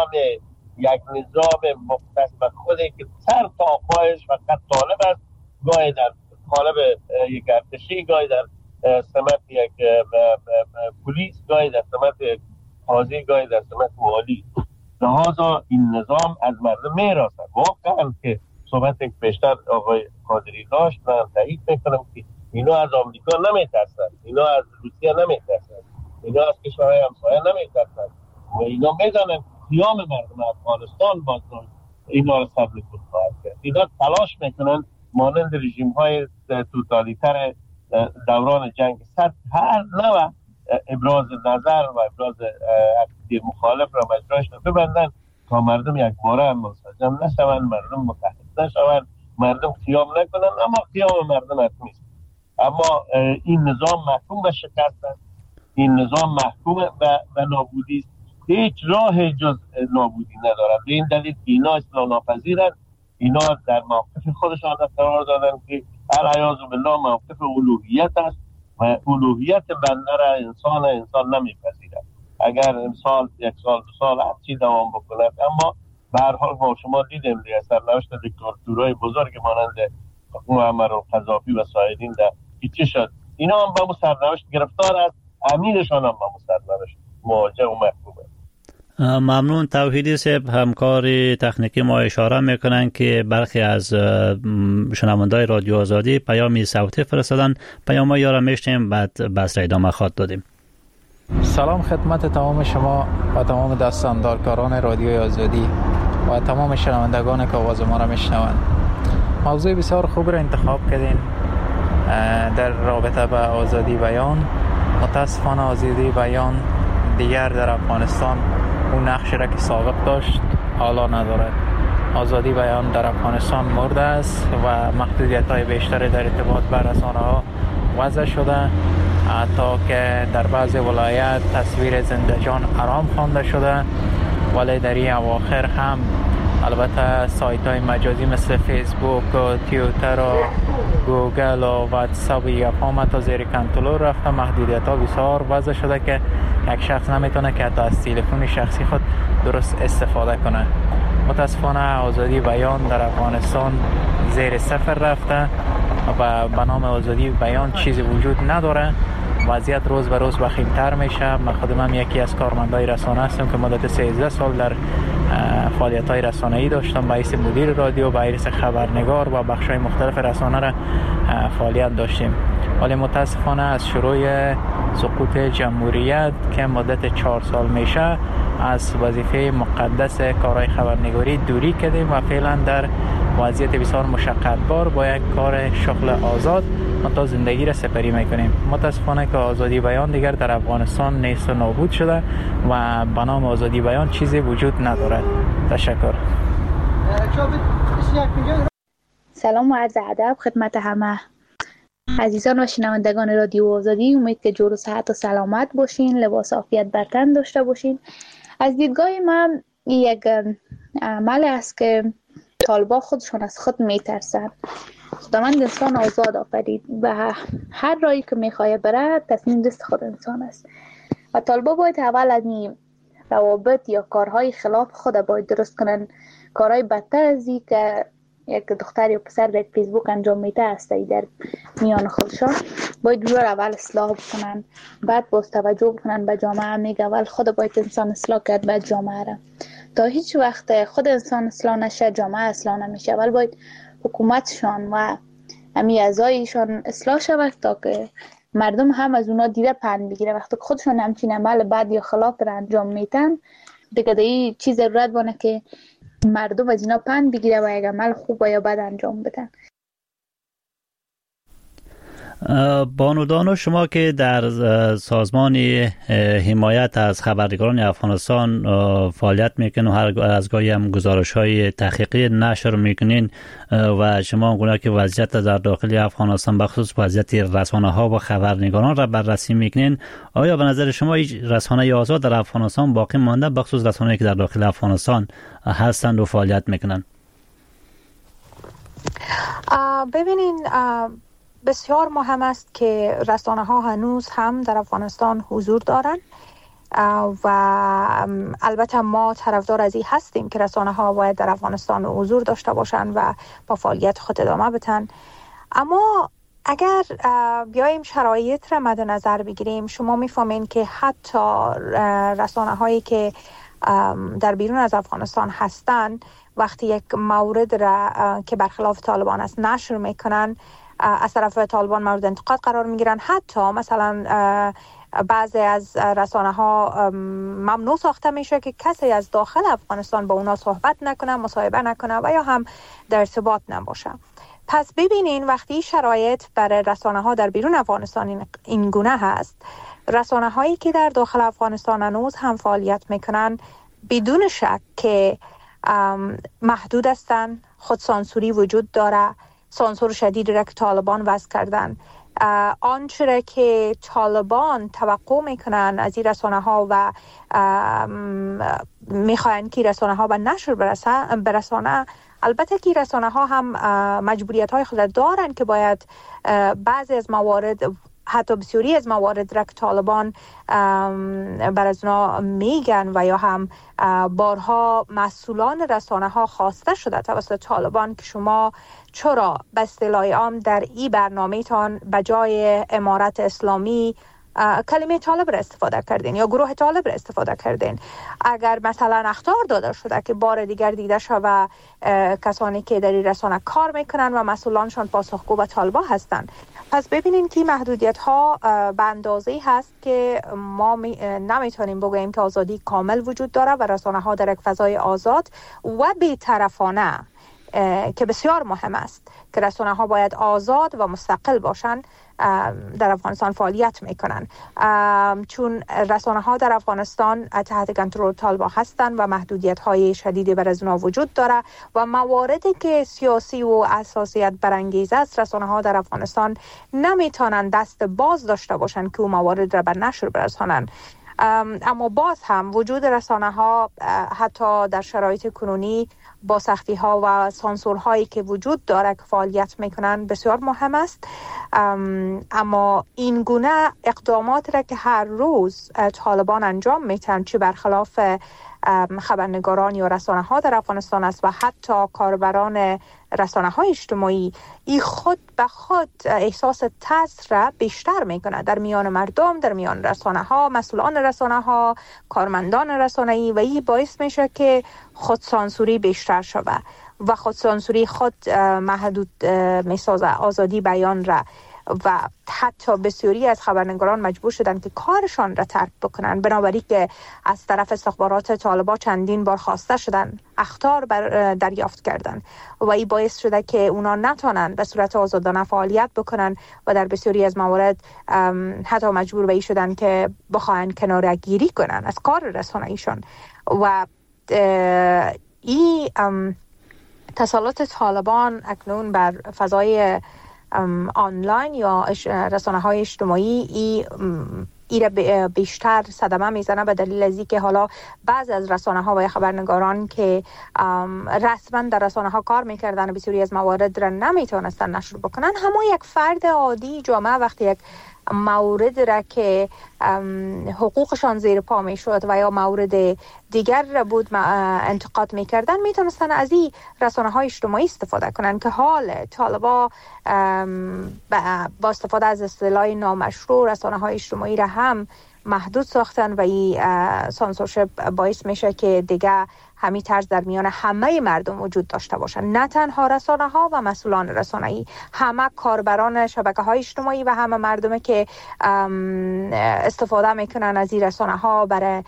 نظام مختص به خوده که سر تا پایش فقط طالب است، گاهی در قالب یک ارتشی، گاهی در سمت یک پلیس، گاهی در سمت یک قاضی، گاهی در سمت والی. لذا این نظام از مردم میراسد. واقعا که صحبت که بیشتر آقای قادری داشت من تایید میکنم که اینا از آمریکا نمیترسن، اینا از روسیه نمیترسن، اینا از کشورهای همسایه نمیترسن و اینا میدونن قیام مردم افغانستان باز اینا رو سرنگون خواهد کرد. اینا تلاش میکنن مانند رژیم های توتالیتر دوران جنگ سرد هر نوع ابراز نظر و ابراز عقیده مخالف را مجراش ببندن تا مردم یک باره منسجم نشوند، مردم متحد نشوند، مردم قیام نکنن. اما قیام مردم حتمی است. اما این نظام محکوم به شکست است، این نظام محکوم به نابودی است، هیچ راه جز نابودی ندارد. به این دلیل که اینا اصلاح ناپذیرند، اینا در موقف خودشان قرار دادن که العیاذ بالله موقف الوهیت است و الوهیت بنده را انسان نمیپذیرد. اگر امسال یک سال دو سال هر چی دوام بکند، اما به هر حال ما شما دیدیم دیگه سرنوشت دیکتاتورهای بزرگ مانند معمر القذافی و سایرین در چی شد. اینا هم با سرنوشت گرفتار است، امیرشان هم با سرنوشت مواجه و محکومه. ممنون. توحیدی صاحب، همکار تکنیکی ما اشاره میکنن که برخی از شنوندای رادیو آزادی پیامی صوتی فرستادن. پیام ها را میشنیم بعد بحث را ادامه خواهد دادیم. سلام خدمت تمام شما و تمام دستاندارکاران رادیوی آزادی و تمام شنوندگان که آواز ما را میشنوند. موضوع بسیار خوب را انتخاب کردین در رابطه با آزادی بیان. متاسفانه آزادی بیان دیگر در افغانستان اون نقشی را که سابق داشت حالا ندارد. آزادی بیان در افغانستان مرده است و محدودیت‌های بیشتری در ارتباط با رسانه‌ها وضع شده، حتی که در بعض ولایت تصویر زنده جان حرام خوانده شده. ولی در این اواخر هم البته سایت‌های مجازی مثل فیسبوک و توییتر و گوگل و واتساپ یا تا زیر کنترل رفته. محدودیت‌ها بسیار وضع شده که یک شخص نمیتونه که حتی از تلفن شخصی خود درست استفاده کنه. متاسفانه آزادی بیان در افغانستان زیر صفر رفته و به نام آزادی بیان چیزی وجود نداره. وضعیت روز به روز وخیم‌تر میشه. من خودم یکی از کارمندای رسانه هستم که مدت 13 سال در فعالیت‌های رسانه‌ای داشتم. به حیث مدیر رادیو، به حیث خبرنگار و بخش‌های مختلف رسانه را فعالیت داشتیم. ولی متاسفانه از شروع سقوط جمهوریت که مدت 4 سال میشه از وظیفه مقدس کارهای خبرنگاری دوری کردیم و فعلا در وضعیت بسیار مشقت‌بار با یک کار شغل آزاد تا زندگی را سپری میکنیم. متاسفانه که آزادی بیان دیگر در افغانستان نیست و نابود شده و به نام آزادی بیان چیزی وجود ندارد. تشکر. سلام و عرض ادب خدمت همه عزیزان و شنوندگان رادیو آزادی. امید که جور و صحت و سلامت باشین، لباس عافیت بر تن داشته باشین. از دیدگاه من یک عمل است که طالبان خودشون از خود میترسن. خداوند انسان آزاد آفرید و هر راهی که میخواه بره تصمیم دست خود انسان است و طالبان باید اول از این روابط یا کارهای خلاف خود باید درست کنن. کارهای بدتر از این که یک دختر یا پسر در فیسبوک انجام میده است در میان خودشان باید رو اول اصلاح بکنن، بعد باز توجه بکنن به جامعه. میگه اول خود باید انسان اصلاح کرد بعد جامعه را. تا هیچ وقت خود انسان اصلاح نشه جامعه اصلاح نمیشه. اول باید حکومتشان و امی اعضایشان اصلاح شود تا که مردم هم از اونا دیده پند بگیره. وقتی خودشان همچین عمل بد یا خلاف را انجام میتن دیگه این چیز ضرورت بانه که مردم از اینا پند بگیره و یک عمل خوب یا بد انجام بدن. بانو دانش، شما که در سازمان حمایت از خبرنگاران افغانستان فعالیت میکنین و هر از گاهی هم گزارش‌های تحقیقی نشر میکنین و شما اونگونه که وضعیت در داخل افغانستان بخصوص وضعیت رسانه‌ها و خبرنگاران را بررسی میکنین، آیا به نظر شما این رسانه آزاد در افغانستان باقی مانده بخصوص رسانه‌ای که در داخل افغانستان هستند و فعالیت میکنن؟ ببینین بسیار مهم است که رسانه ها هنوز هم در افغانستان حضور دارند و البته ما طرفدار از این هستیم که رسانه ها باید در افغانستان حضور داشته باشند و با فعالیت خود ادامه بدن. اما اگر بیایم شرایط را مد نظر بگیریم، شما میفهمین که حتی رسانه هایی که در بیرون از افغانستان هستند وقتی یک مورد را که برخلاف طالبان است نشر میکنن، از طرف طالبان مورد انتقاد قرار میگیرن. حتی مثلا بعضی از رسانه ها ممنوع ساخته میشه که کسی از داخل افغانستان با اونا صحبت نکنه، مصاحبه نکنه و یا هم در ارتباط نباشه. پس ببینین وقتی شرایط برای رسانه ها در بیرون افغانستان این گونه هست، رسانه هایی که در داخل افغانستان هنوز هم فعالیت میکنن بدون شک که محدود هستن، خود سانسوری وجود داره، سانسور شدید را که طالبان وضع کردن. آنچه را که طالبان توقع میکنن از این رسانه ها و میخواین که رسانه ها به نشر برسانه، البته که رسانه ها هم مجبوریت های خود دارن که باید بعضی از موارد، حتی بسیاری از موارد را که طالبان بر از اونا میگن و یا هم بارها مسئولان رسانه ها خواسته شده توسط طالبان که شما چرا به اصطلاح عام در این برنامه تان به جای امارت اسلامی کلمه طالب را استفاده کردین یا گروه طالب را استفاده کردین. اگر مثلا اخطار داده شده که بار دیگر دیده شد و کسانی که در این رسانه کار میکنن و مسئولانشان پاسخگو به طالبان هستند. پس ببینیم که محدودیت ها به اندازه‌ای هست که ما نمیتونیم بگوییم که آزادی کامل وجود داره و رسانه ها در یک فضای آزاد و بی‌طرفانه که بسیار مهم است که رسانه ها باید آزاد و مستقل باشن در افغانستان فعالیت میکنن، چون رسانه ها در افغانستان تحت کنترل طالبان هستند و محدودیت های شدیدی بر از اونها وجود داره و مواردی که سیاسی و اساسیت برانگیز است رسانه ها در افغانستان نمیتونن دست باز داشته باشن که اون موارد را به نشر برسانن. اما باز هم وجود رسانه ها حتی در شرایط کنونی با سختی ها و سانسور هایی که وجود داره که فعالیت میکنن بسیار مهم است. اما این گونه اقدامات را که هر روز طالبان انجام میتن، چه برخلاف خبرنگاران یا رسانه ها در افغانستان است و حتی کاربران رسانه های اجتماعی، این خود به خود احساس ترس را بیشتر میکنه در میان مردم، در میان رسانه ها، مسئولان رسانه ها، کارمندان رسانه‌ای، و این باعث میشه که خود سانسوری بیشتر شده و خود سانسوری خود محدود میسازه آزادی بیان را و حتی بسیاری از خبرنگاران مجبور شدن که کارشان را ترک بکنن، بنابراین که از طرف استخبارات طالبان چندین بار خواسته شدن اخطار دریافت کردن و این باعث شده که اونا نتونن به صورت آزادانه فعالیت بکنن و در بسیاری از موارد حتی مجبور به این شدن که بخواهن کناره‌گیری کنن از کار رسانه‌ایشان. و این تسلط طالبان اکنون بر فضای آنلاین یا رسانه های اجتماعی ای بیشتر صدمه میزنه به دلیل از اینکه حالا بعضی از رسانه ها و خبرنگاران که رسما در رسانه ها کار میکردن و بسیاری از موارد را نمیتونستن نشر بکنن، همون یک فرد عادی جامعه وقتی یک مورد را که حقوقشان زیر پا می شد و یا مورد دیگر را بود انتقاد می کردن، می تونستن از این رسانه های اجتماعی استفاده کنن که حال طالبا با استفاده از اصطلاح نامشروع رسانه های اجتماعی را هم محدود ساختن و این سانسورشپ باعث میشه که دیگه همین طرز در میان همه مردم وجود داشته باشن، نه تنها رسانه ها و مسئولان رسانه‌ای، همه کاربران شبکه های اجتماعی و همه مردمی که استفاده میکنن از این رسانه ها برای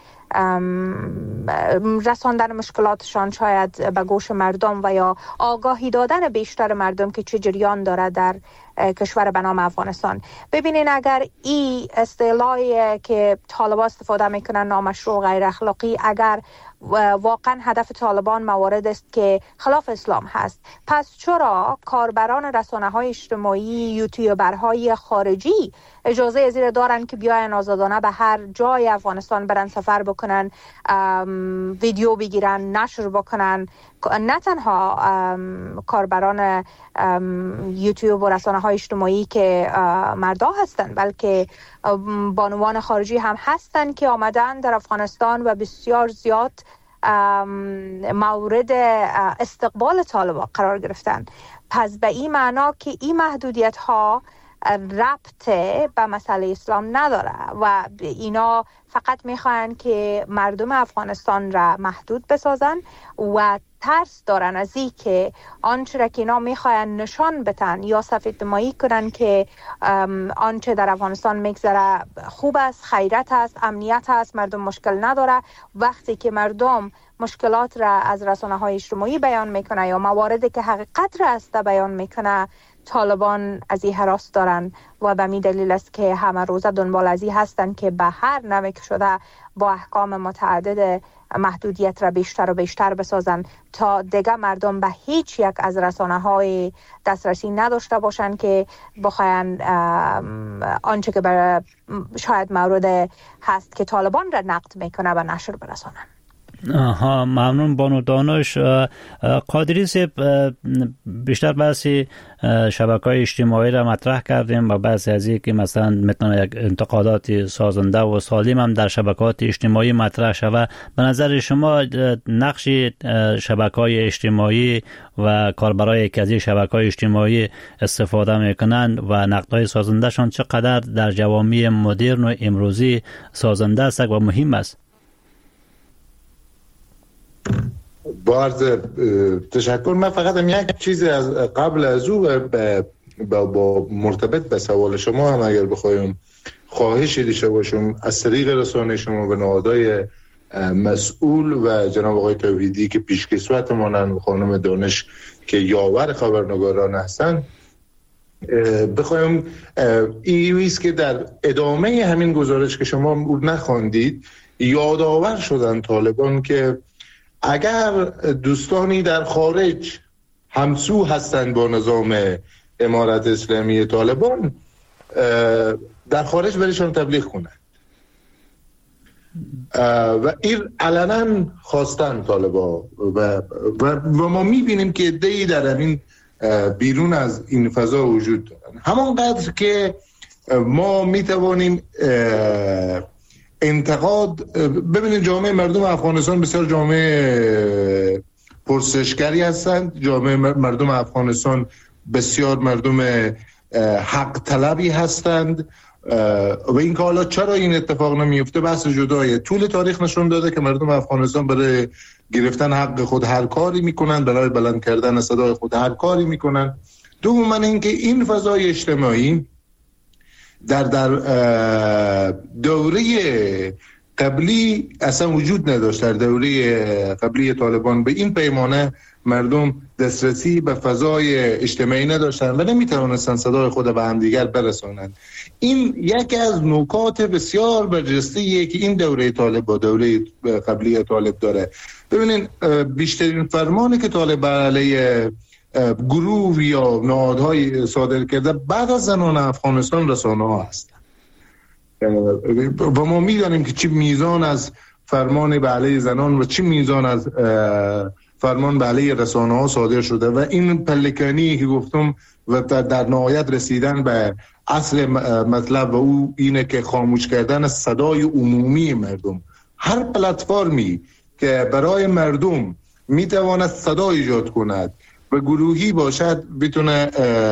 رساندن مشکلاتشان شاید به گوش مردم و یا آگاهی دادن بیشتر مردم که چه جریان داره در کشور به نام افغانستان. ببینین اگر این اصطلاحی که طالبان استفاده میکنن نامشروع غیر اخلاقی، اگر واقعا هدف طالبان موارد است که خلاف اسلام هست، پس چرا کاربران رسانه های اجتماعی، یوتیوبرهای خارجی اجازه ازیر دارن که بیاین آزادانه به هر جای افغانستان برن سفر بکنن، ویدیو بگیرن، نشر بکنن؟ نه تنها کاربران یوتیوب و رسانه های اجتماعی که مردا هستن، بلکه بانوان خارجی هم هستن که آمدن در افغانستان و بسیار زیاد مورد استقبال طالبان قرار گرفتن. پس به این معنا که این محدودیت ها ربط به مسئله اسلام نداره و اینا فقط میخواین که مردم افغانستان را محدود بسازن و ترس دارن از این که آنچه را که اینا میخواین نشان بتن یا سفیدنمایی کنن که آنچه در افغانستان میگذره خوب است، خیرت است، امنیت است، مردم مشکل نداره. وقتی که مردم مشکلات را از رسانه‌های اجتماعی بیان میکنه یا مواردی که حقیقت را است بیان میکنه، طالبان از این هراس دارن و به می دلیل است که همه روزه دنبال از این هستن که به هر نوع که شده با احکام متعدد محدودیت را بیشتر و بیشتر بسازن تا دیگه مردم به هیچ یک از رسانه‌های دسترسی نداشته باشن که بخواین آنچه که شاید مورد هست که طالبان را نقد میکنه به نشر برسانن. ممنون بانو دانش. قادری صاحب، بیشتر بحثی شبکه‌های اجتماعی را مطرح کردیم و بحثی از این که مثلا میتونه یک انتقادات سازنده و سالم هم در شبکه‌های اجتماعی مطرح شود. به نظر شما نقش شبکه‌های اجتماعی و کاربرای که از شبکه‌های اجتماعی استفاده میکنند و نقدهای سازندهشان چقدر در جوامع مدرن و امروزی سازنده است و مهم است؟ با عرض تشکر. من فقط یک چیز از قبل از او با مرتبط به سوال شما هم اگر بخوایم خواهشی داشته باشم از طریق رسانه شما به نهادهای مسئول و جناب آقای توحیدی که پیشکسوت مانند خانم دانش که یاور خبرنگاران هستند بخوایم ایویست که در ادامه همین گزارش که شما نخواندید یادآور شدن طالبان که اگر دوستانی در خارج همسو هستند با نظام امارت اسلامی طالبان در خارج برایشان تبلیغ کنند و این علنا خواستن طالبان و ما میبینیم که عده‌ای در همین بیرون از این فضا وجود دارن. همانقدر که ما میتوانیم انتقاد ببینید، جامعه مردم افغانستان بسیار جامعه پرسشگری هستند. جامعه مردم افغانستان بسیار مردم حق طلبی هستند و این که حالا چرا این اتفاق نمیفته بحث جدایه. طول تاریخ نشون داده که مردم افغانستان برای گرفتن حق خود هر کاری میکنن، برای بلند کردن صدای خود هر کاری میکنن. دوما اینکه این فضای اجتماعی در دوره قبلی اصلا وجود نداشت. در دوره قبلی طالبان به این پیمانه مردم دسترسی به فضای اجتماعی نداشتن و نمیتوانستن صدای خود به همدیگر برسانند. این یکی از نکات بسیار برجسته‌ایه که این دوره طالب با دوره قبلی طالب داره. ببینید بیشترین فرمانی که طالب علیه گروه یا نهادهای صادر کرده بعد از زنان افغانستان رسانه ها هستند و ما میدانیم که چی میزان از فرمان به علیه زنان و چی میزان از فرمان به علیه رسانه ها صادر شده و این پلکانی که گفتم و در نهایت رسیدن به اصل مطلب و او اینه که خاموش کردن صدای عمومی مردم. هر پلتفرمی که برای مردم میتواند صدا ایجاد کند و گروهی باشد بتونه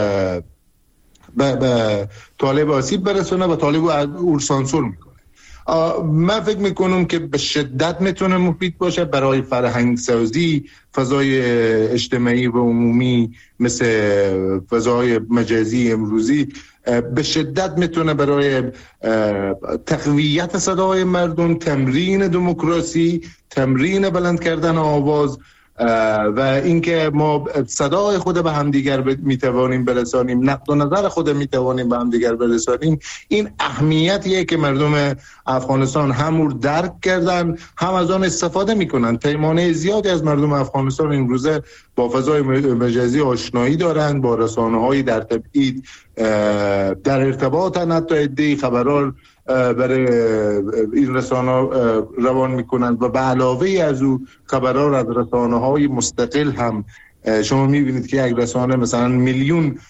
به طالب آسیب برسونه و طالب او سانسور میکنه. من فکر میکنم که به شدت میتونه مفید باشه برای فرهنگ سازی فضای اجتماعی و عمومی مثل فضای مجازی امروزی. به شدت میتونه برای تقویت صدای مردم، تمرین دموکراسی، تمرین بلند کردن آواز و اینکه ما صدای خود به همدیگر میتوانیم برسانیم، نقد و نظر خود میتوانیم به همدیگر برسانیم. این اهمیتیه که مردم افغانستان هم درک کردن، هم از آن استفاده میکنن. پیمانه زیادی از مردم افغانستان امروزه با فضای مجازی آشنایی دارند، با رسانه‌های در تبعید در ارتباطن، حتی عده‌ای خبرار برای این رسانه روان میکنند و به علاوه از او خبرار از رسانه‌های مستقل هم شما میبینید که یک رسانه مثلا میلیون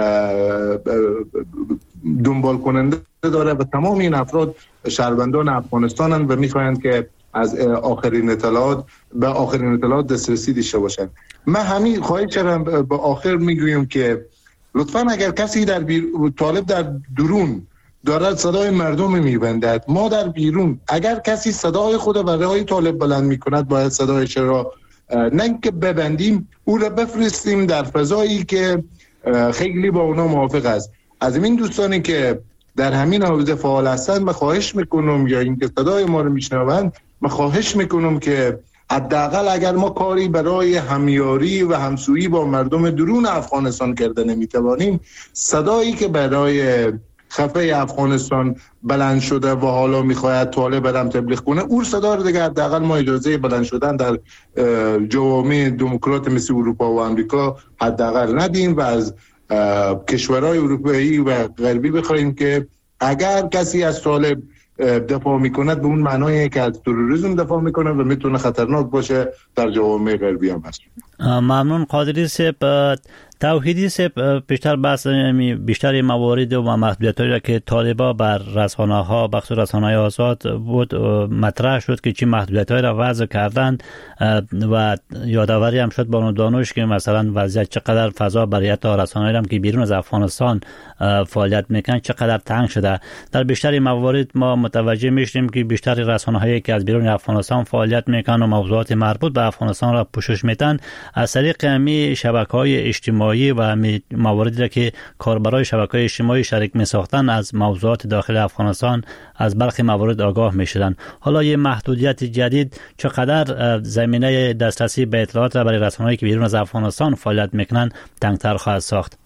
دنبال کننده داره و تمام این افراد شهروندان افغانستانند و میخواهند که از آخرین اطلاعات دسترسی داشته باشند. من همین خواهش کردم به آخر میگویم که لطفاً اگر کسی طالب در درون دارد صدای مردم میبندد، ما در بیرون اگر کسی صدای خود برای طالب بلند میکند باید صدایش را نه که ببندیم، او را بفرستیم در فضایی که خیلی با اونا موافق است. از این دوستانی که در همین حوزه فعال هستند من خواهش میکنم، یا اینکه صدای ما رو میشنوند، من خواهش میکنم که حداقل اگر ما کاری برای همیاری و همسویی با مردم درون افغانستان کرده نمیتوانیم، صدایی که برای خفه افغانستان بلند شده و حالا میخواید طالب هم تبلیغ کنه، اون صدا رو دیگه حداقل ما اجازه بلند شدن در جوامع دموکرات مثل اروپا و امریکا حداقل ندیم و از کشورهای اروپایی و غربی بخوایم که اگر کسی از طالب دفاع میکند به اون معنای که از تروریسم دفاع میکنه و میتونه خطرناک باشه در جوامع غربی هم هست. ممنون قادری صاحب. توحیدی صاحب بیشتر بحث بیشتر موارد و محدودیت‌هایی را که طالبا بر رسانه‌ها بخصوص رسانه‌های آزاد بود مطرح شد که چی محدودیت‌هایی را وضع کردند و یادآوری هم شد بانو دانش که مثلا وضعیت چقدر فضا برای حتی رسانه‌هایی که بیرون از افغانستان فعالیت میکنن چقدر تنگ شده. در بیشتر موارد ما متوجه میشیم که بیشتر رسانه‌هایی که از بیرون افغانستان فعالیت میکنن و موضوعات مربوط به افغانستان را پوشش میدن از طریق همین شبکه‌های اجتماعی و مواردی را که کاربرای شبکه‌های اجتماعی شریک می‌ساختن از موضوعات داخل افغانستان از برخی موارد آگاه می‌شدن. حالا یه محدودیت جدید چقدر زمینه دسترسی به اطلاعات را برای رسانه‌هایی که بیرون از افغانستان فعالیت می‌کنن تنگ‌تر خواهد ساخت؟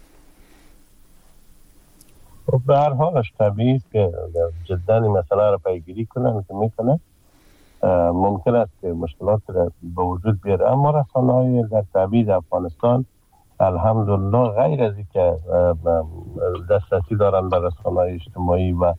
به هر حالش طبیعی است که جدا این مسئله را پیگیری کنن که میکنه. ممکن است که مشکلات را به وجود بیاره، اما رسانه‌های در تبعید افغانستان الحمدلله غیر از اینکه دسترسی دارن به رسانه‌های اجتماعی و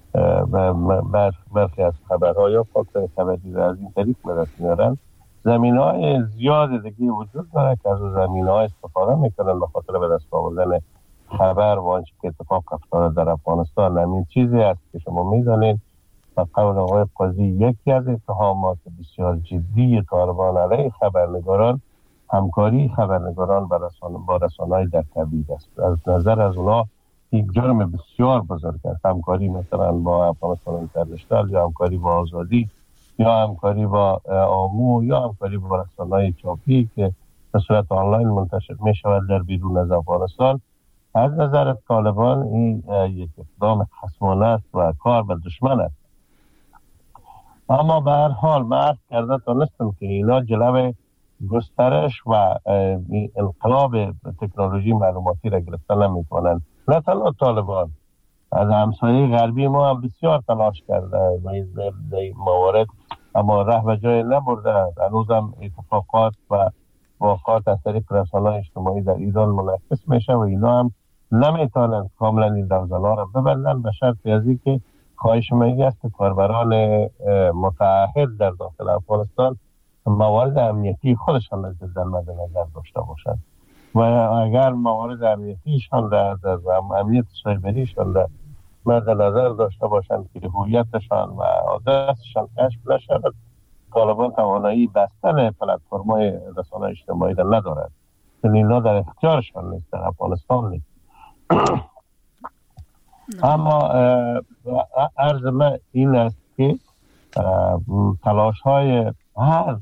برخی از خبرها یا فاکتور خبری را از این طریق به دست میارن، زمینه‌های زیاد دیگه وجود داره که از زمینه‌ها استفاده میکنن به خاطر به دست آوردن خبر و آنچه که اتفاق افتاده در افغانستان. همین چیزی است که شما میدانید و قول آقای قاضی یکی از اتهامات بسیار جدی طالبان علیه خبرنگاران همکاری خبرنگاران با رسانه‌های در تبعید است. از نظر از اونا یک جرم بسیار بزرگ است. همکاری مثلا با افغانستان اینترنشنال یا همکاری با آزادی یا همکاری با آمو یا همکاری با رسانه‌های چاپی که به صورت آنلاین منتشر می شود در بیرون از افغانستان. از نظر طالبان این یک اقدام خصمانه است و کار به دشمن است. اما به هر حال من کرده تانستم که اینا جلوه گسترش و انقلاب تکنولوژی معلوماتی را گرفتن نمی‌کنند. نه تنها طالبان، از همسایه غربی ما هم بسیار تلاش کرده در این موارد، اما ره به جای نبرده. هنوز هم اتفاقات و واقعات از طریق رسانه‌های اجتماعی در ایران منعکس میشه و اینا هم نمیتونن کاملا این دوزن‌ها را ببندن به شرط از اینکه خواهش میگی است که کاربران متعهد در داخل افغانستان موارد امنیتی خودشان را جدا مد نظر داشته باشند و اگر موارد امنیتیشان را در امنیت سایبریشان را مد نظر داشته باشند که هویتشان و آدرسشان کشف نشود، طالبان توانایی بستن پلتفرم‌های رسانه اجتماعی را ندارد. اینا در اختیارشان نیست، در افغانستان نیست. اما عرض من این است که تلاش های هر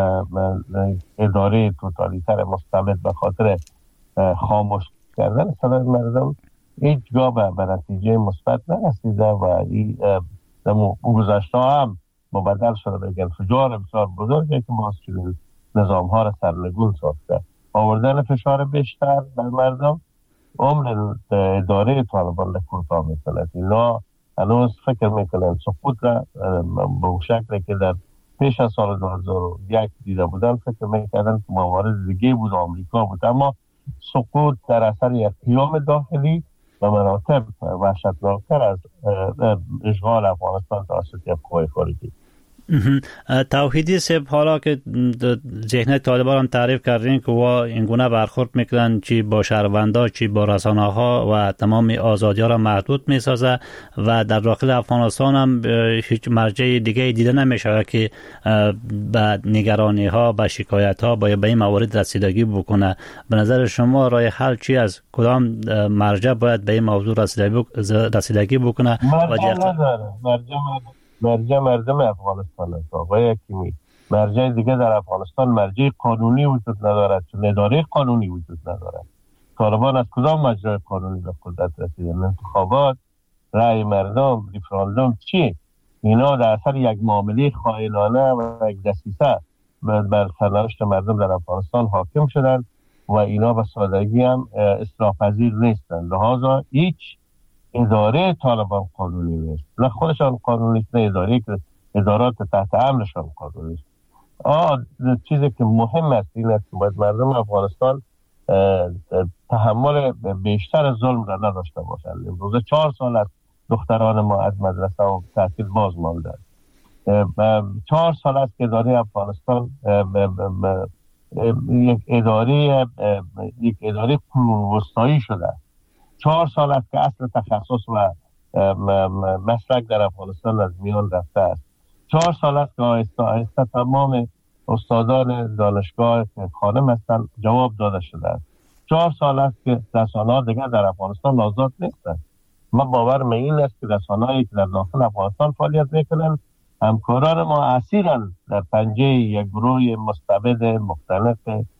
اداره توتالیتر مستبد به خاطر خاموش کردن صدای مردم هیچگاه به نتیجه مثبت نرسیده و این گذشته هم مبدل شده به انفجار بسیار بزرگی که باز چنین نظام ها را سرنگون ساخته. آوردن فشار بیشتر بر مردم عمر اداره طالبان را کوتاه می‌کند. اینا هنوز فکر میکنن سقوط را به اون شکلی که در پیش از سال 2001 دیده بودن فکر میکردن که موارد دیگه بود، آمریکا بود، اما سقوط در اثر یک قیام داخلی و مراتب وحشتناکتر از اشغال افغانستان توسط یک قوه خارجی. توحیدی صاحب، حالا که ذهن طالبان هم تعریف کردین که وا اینگونه برخورد میکنن چی با شهروندا چی با رسانه ها و تمام آزادی ها را محدود میسازه و در داخل افغانستان هم هیچ مرجع دیگه دیده نمیشه که به نگرانی ها به شکایت ها به این موارد رسیدگی بکنه. به نظر شما راه حل چی از کدام مرجع باید به این موضوع رسیدگی بکنه؟ مرجع مردم افغانستان است. آقای حکیمی مرجع دیگه در افغانستان مرجع قانونی وجود ندارد، چون اداره قانونی وجود ندارد. طالبان از کدام مجرای قانونی به قدرت رسیدن؟ انتخابات، رأی مردم، ریفراندوم، چی؟ اینا در اثر یک معامله خائنانه و یک دسیسه بر سرنوشت مردم در افغانستان حاکم شدن و اینا به سادگی هم اصلاح پذیر نیستن. لحاظا هیچ اداره طالبان قانونی نیست، نه خودشان قانونی نیست، نه ادارات تحت امرشان قانونی است. چیزی که مهم است این است که باید مردم افغانستان تحمل بیشتر ظلم را نداشته باشند. امروز 4 سال است دختران ما از مدرسه و تحصیل باز ماندند. 4 سال است که اداره افغانستان یک اداره قرون وسطایی شده. 4 سال است که اصل تخصص و مسلک در افغانستان از میان رفته است. 4 سال است که آهسته آهسته تمام استادان دانشگاه که خانم هستند جواب داده شده است. 4 سال است که رسانه‌ها دیگر در افغانستان آزاد نیستند. ما باورم این است که رسانه‌هایی که در داخل افغانستان فعالیت میکنند همکاران ما اسیرند در پنجه یک گروه مستبد مختلف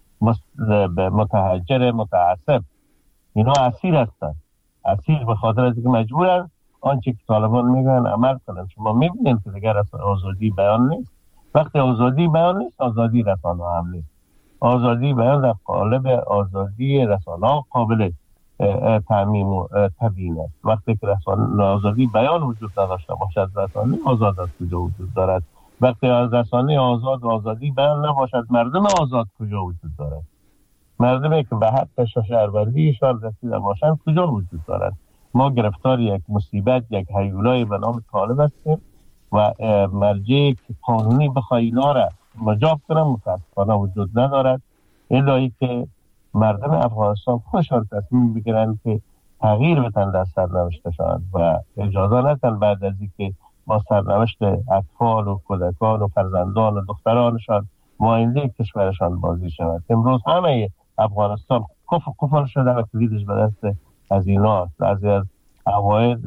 متحجر متعصب. اینا اسیر هستند، اسیر به خاطر اینکه مجبورن آنچه که طالبان میگن عمل کنن. شما میبینید که دیگر آزادی بیان نیست. وقتی آزادی بیان نیست آزادی رسانه هم نیست. آزادی بیان در قالب آزادی رسانه قابل تعمیم و تبیین است. وقتی که آزادی بیان وجود نداشته باشد رسانه آزاد از کجا وجود دارد؟ وقتی رسانه آزاد و آزادی بیان نباشد مردم آزاد کجا وجود دارد؟ مردمی که به حق شهروندیشان رسیده باشند کجا وجود دارد؟ ما گرفتار یک مصیبت، یک هیولای به نام طالب هستیم و مرجعی که قانونی بخواه اینا را مجاب کنن متاسفانه وجود ندارد. الهی که مردم افغانستان خودشان تصمیم بگیرن که تغییر بدن در سرنوشتشان و اجازه ندن بعد از اینکه با سرنوشت اطفال و کودکان و فرزندان و دخترانشان آینده کشورشان بازی شود. امروز همه افغانستان قفل شده و کلیدش به دست از ایناست، از عواید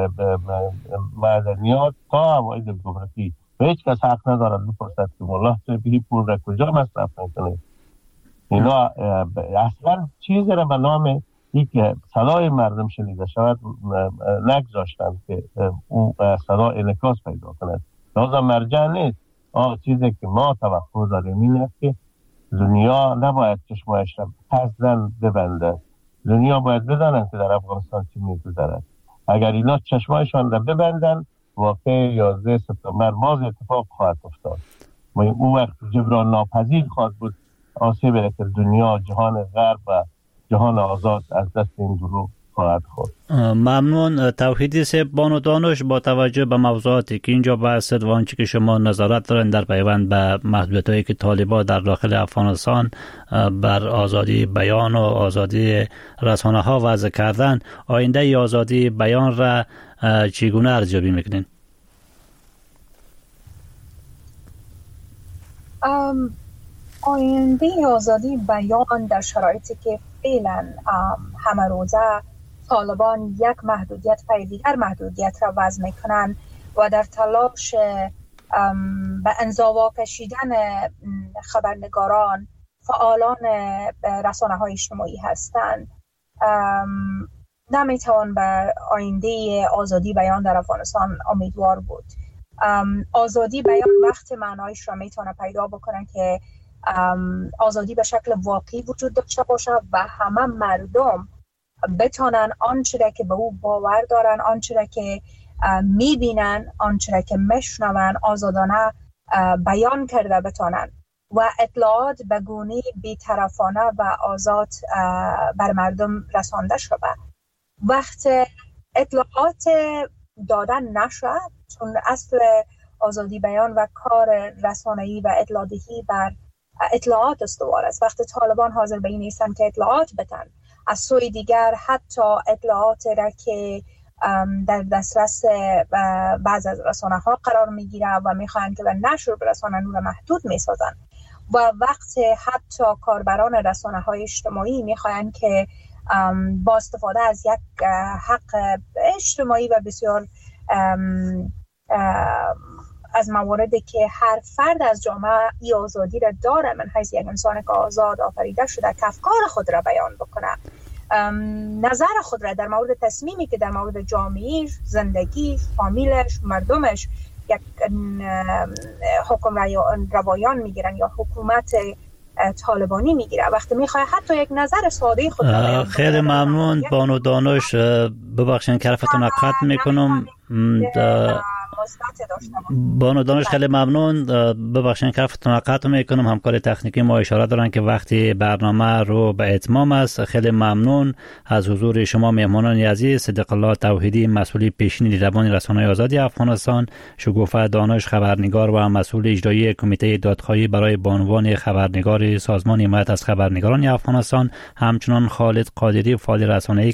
معدنیات تا عواید گمرکی. و هیچ کس حق ندارد بپرسد که والله تو بهی پول را کجا مصرف میکنی. اینا اصلا چیزی را به نام یک صدای مردم شنیده شود نگذاشتن که اون صدا انعکاس پیدا کند. لازم مرجع نیست. چیزی که ما توقع داریم این است که دنیا نباید چشمایش را قصداً ببنده. دنیا باید بدانند که در افغانستان چی می‌گذرد. اگر اینا چشمایشان را ببندن واقع 11 سپتامبر باز اتفاق خواهد افتاد. اون وقت جبران ناپذیر خواهد بود آسیبی که دنیا، جهان غرب و جهان آزاد از دست این گروه خواهد خورد. ممنون. توحیدی صاحب بانو دانش، با توجه به موضوعاتی که اینجا بحث شد و آنچه که شما نظارت دارین در پیوند به محدودیت‌هایی که طالبان در داخل افغانستان بر آزادی بیان و آزادی رسانه‌ها وضع کردن، آینده آزادی بیان را چگونه ارزیابی میکنین؟ آینده آزادی بیان در شرایطی که فعلا همه روزه طالبان یک محدودیت پای دیگر محدودیت را وضع میکنن و در تلاش به انزوا کشیدن خبرنگاران، فعالان رسانه های اجتماعی هستند، نمیتوان به آینده آزادی بیان در افغانستان امیدوار بود. آزادی بیان وقت معنایش را میتونه پیدا بکنه که آزادی به شکل واقعی وجود داشته باشه و همه مردم بتونن آنچه را که به او باور دارن، آنچه را که میبینن، آنچه را که میشنون آزادانه بیان کرده بتونن و اطلاعات به گونه بی‌طرفانه و آزاد بر مردم رسانده شود. وقت اطلاعات دادن نشد، چون اصل آزادی بیان و کار رسانه‌ای و اطلاع‌دهی بر اطلاعات استوار است. وقتی طالبان حاضر به این نیستن که اطلاعات بدن، از سوی دیگر حتی اطلاعات را که در دسترس بعض از رسانه‌ها قرار میگیره و میخواهند که به نشر برسانن و محدود میسازن و وقت حتی کاربران رسانه‌های اجتماعی میخواهند که با استفاده از یک حق اجتماعی و بسیار از مواردی که هر فرد از جامعه ای آزادی را داره من حیث یک انسان که آزاد آفریده شده که افکار خود را بیان بکنه، نظر خود را در مورد تصمیمی که در مورد جامعه، زندگی، فامیلش، مردمش یک حکم روایان میگیرن یا حکومت طالبانی میگیره، وقتی میخواد حتی یک نظر ساده خود را خیلی ممنون بانو دانش. ببخشید که حرفتون قطع میکنم. بانو دانش خیلی ممنون. ببخشید که حرفتون قطع میکنم. همکار تکنیکی ما اشاره دارن که وقتی برنامه رو به اتمام است. خیلی ممنون از حضور شما مهمانان عزیز. صدیق الله توحیدی مسئول پیشین دیدبان رسانه‌های آزادی افغانستان، شگوفه دانش خبرنگار و مسئول اجرایی کمیته دادخواهی برای بانوان خبرنگار سازمان حمایت از خبرنگاران افغانستان، همچنان خالد قادری فعال رسانه‌ای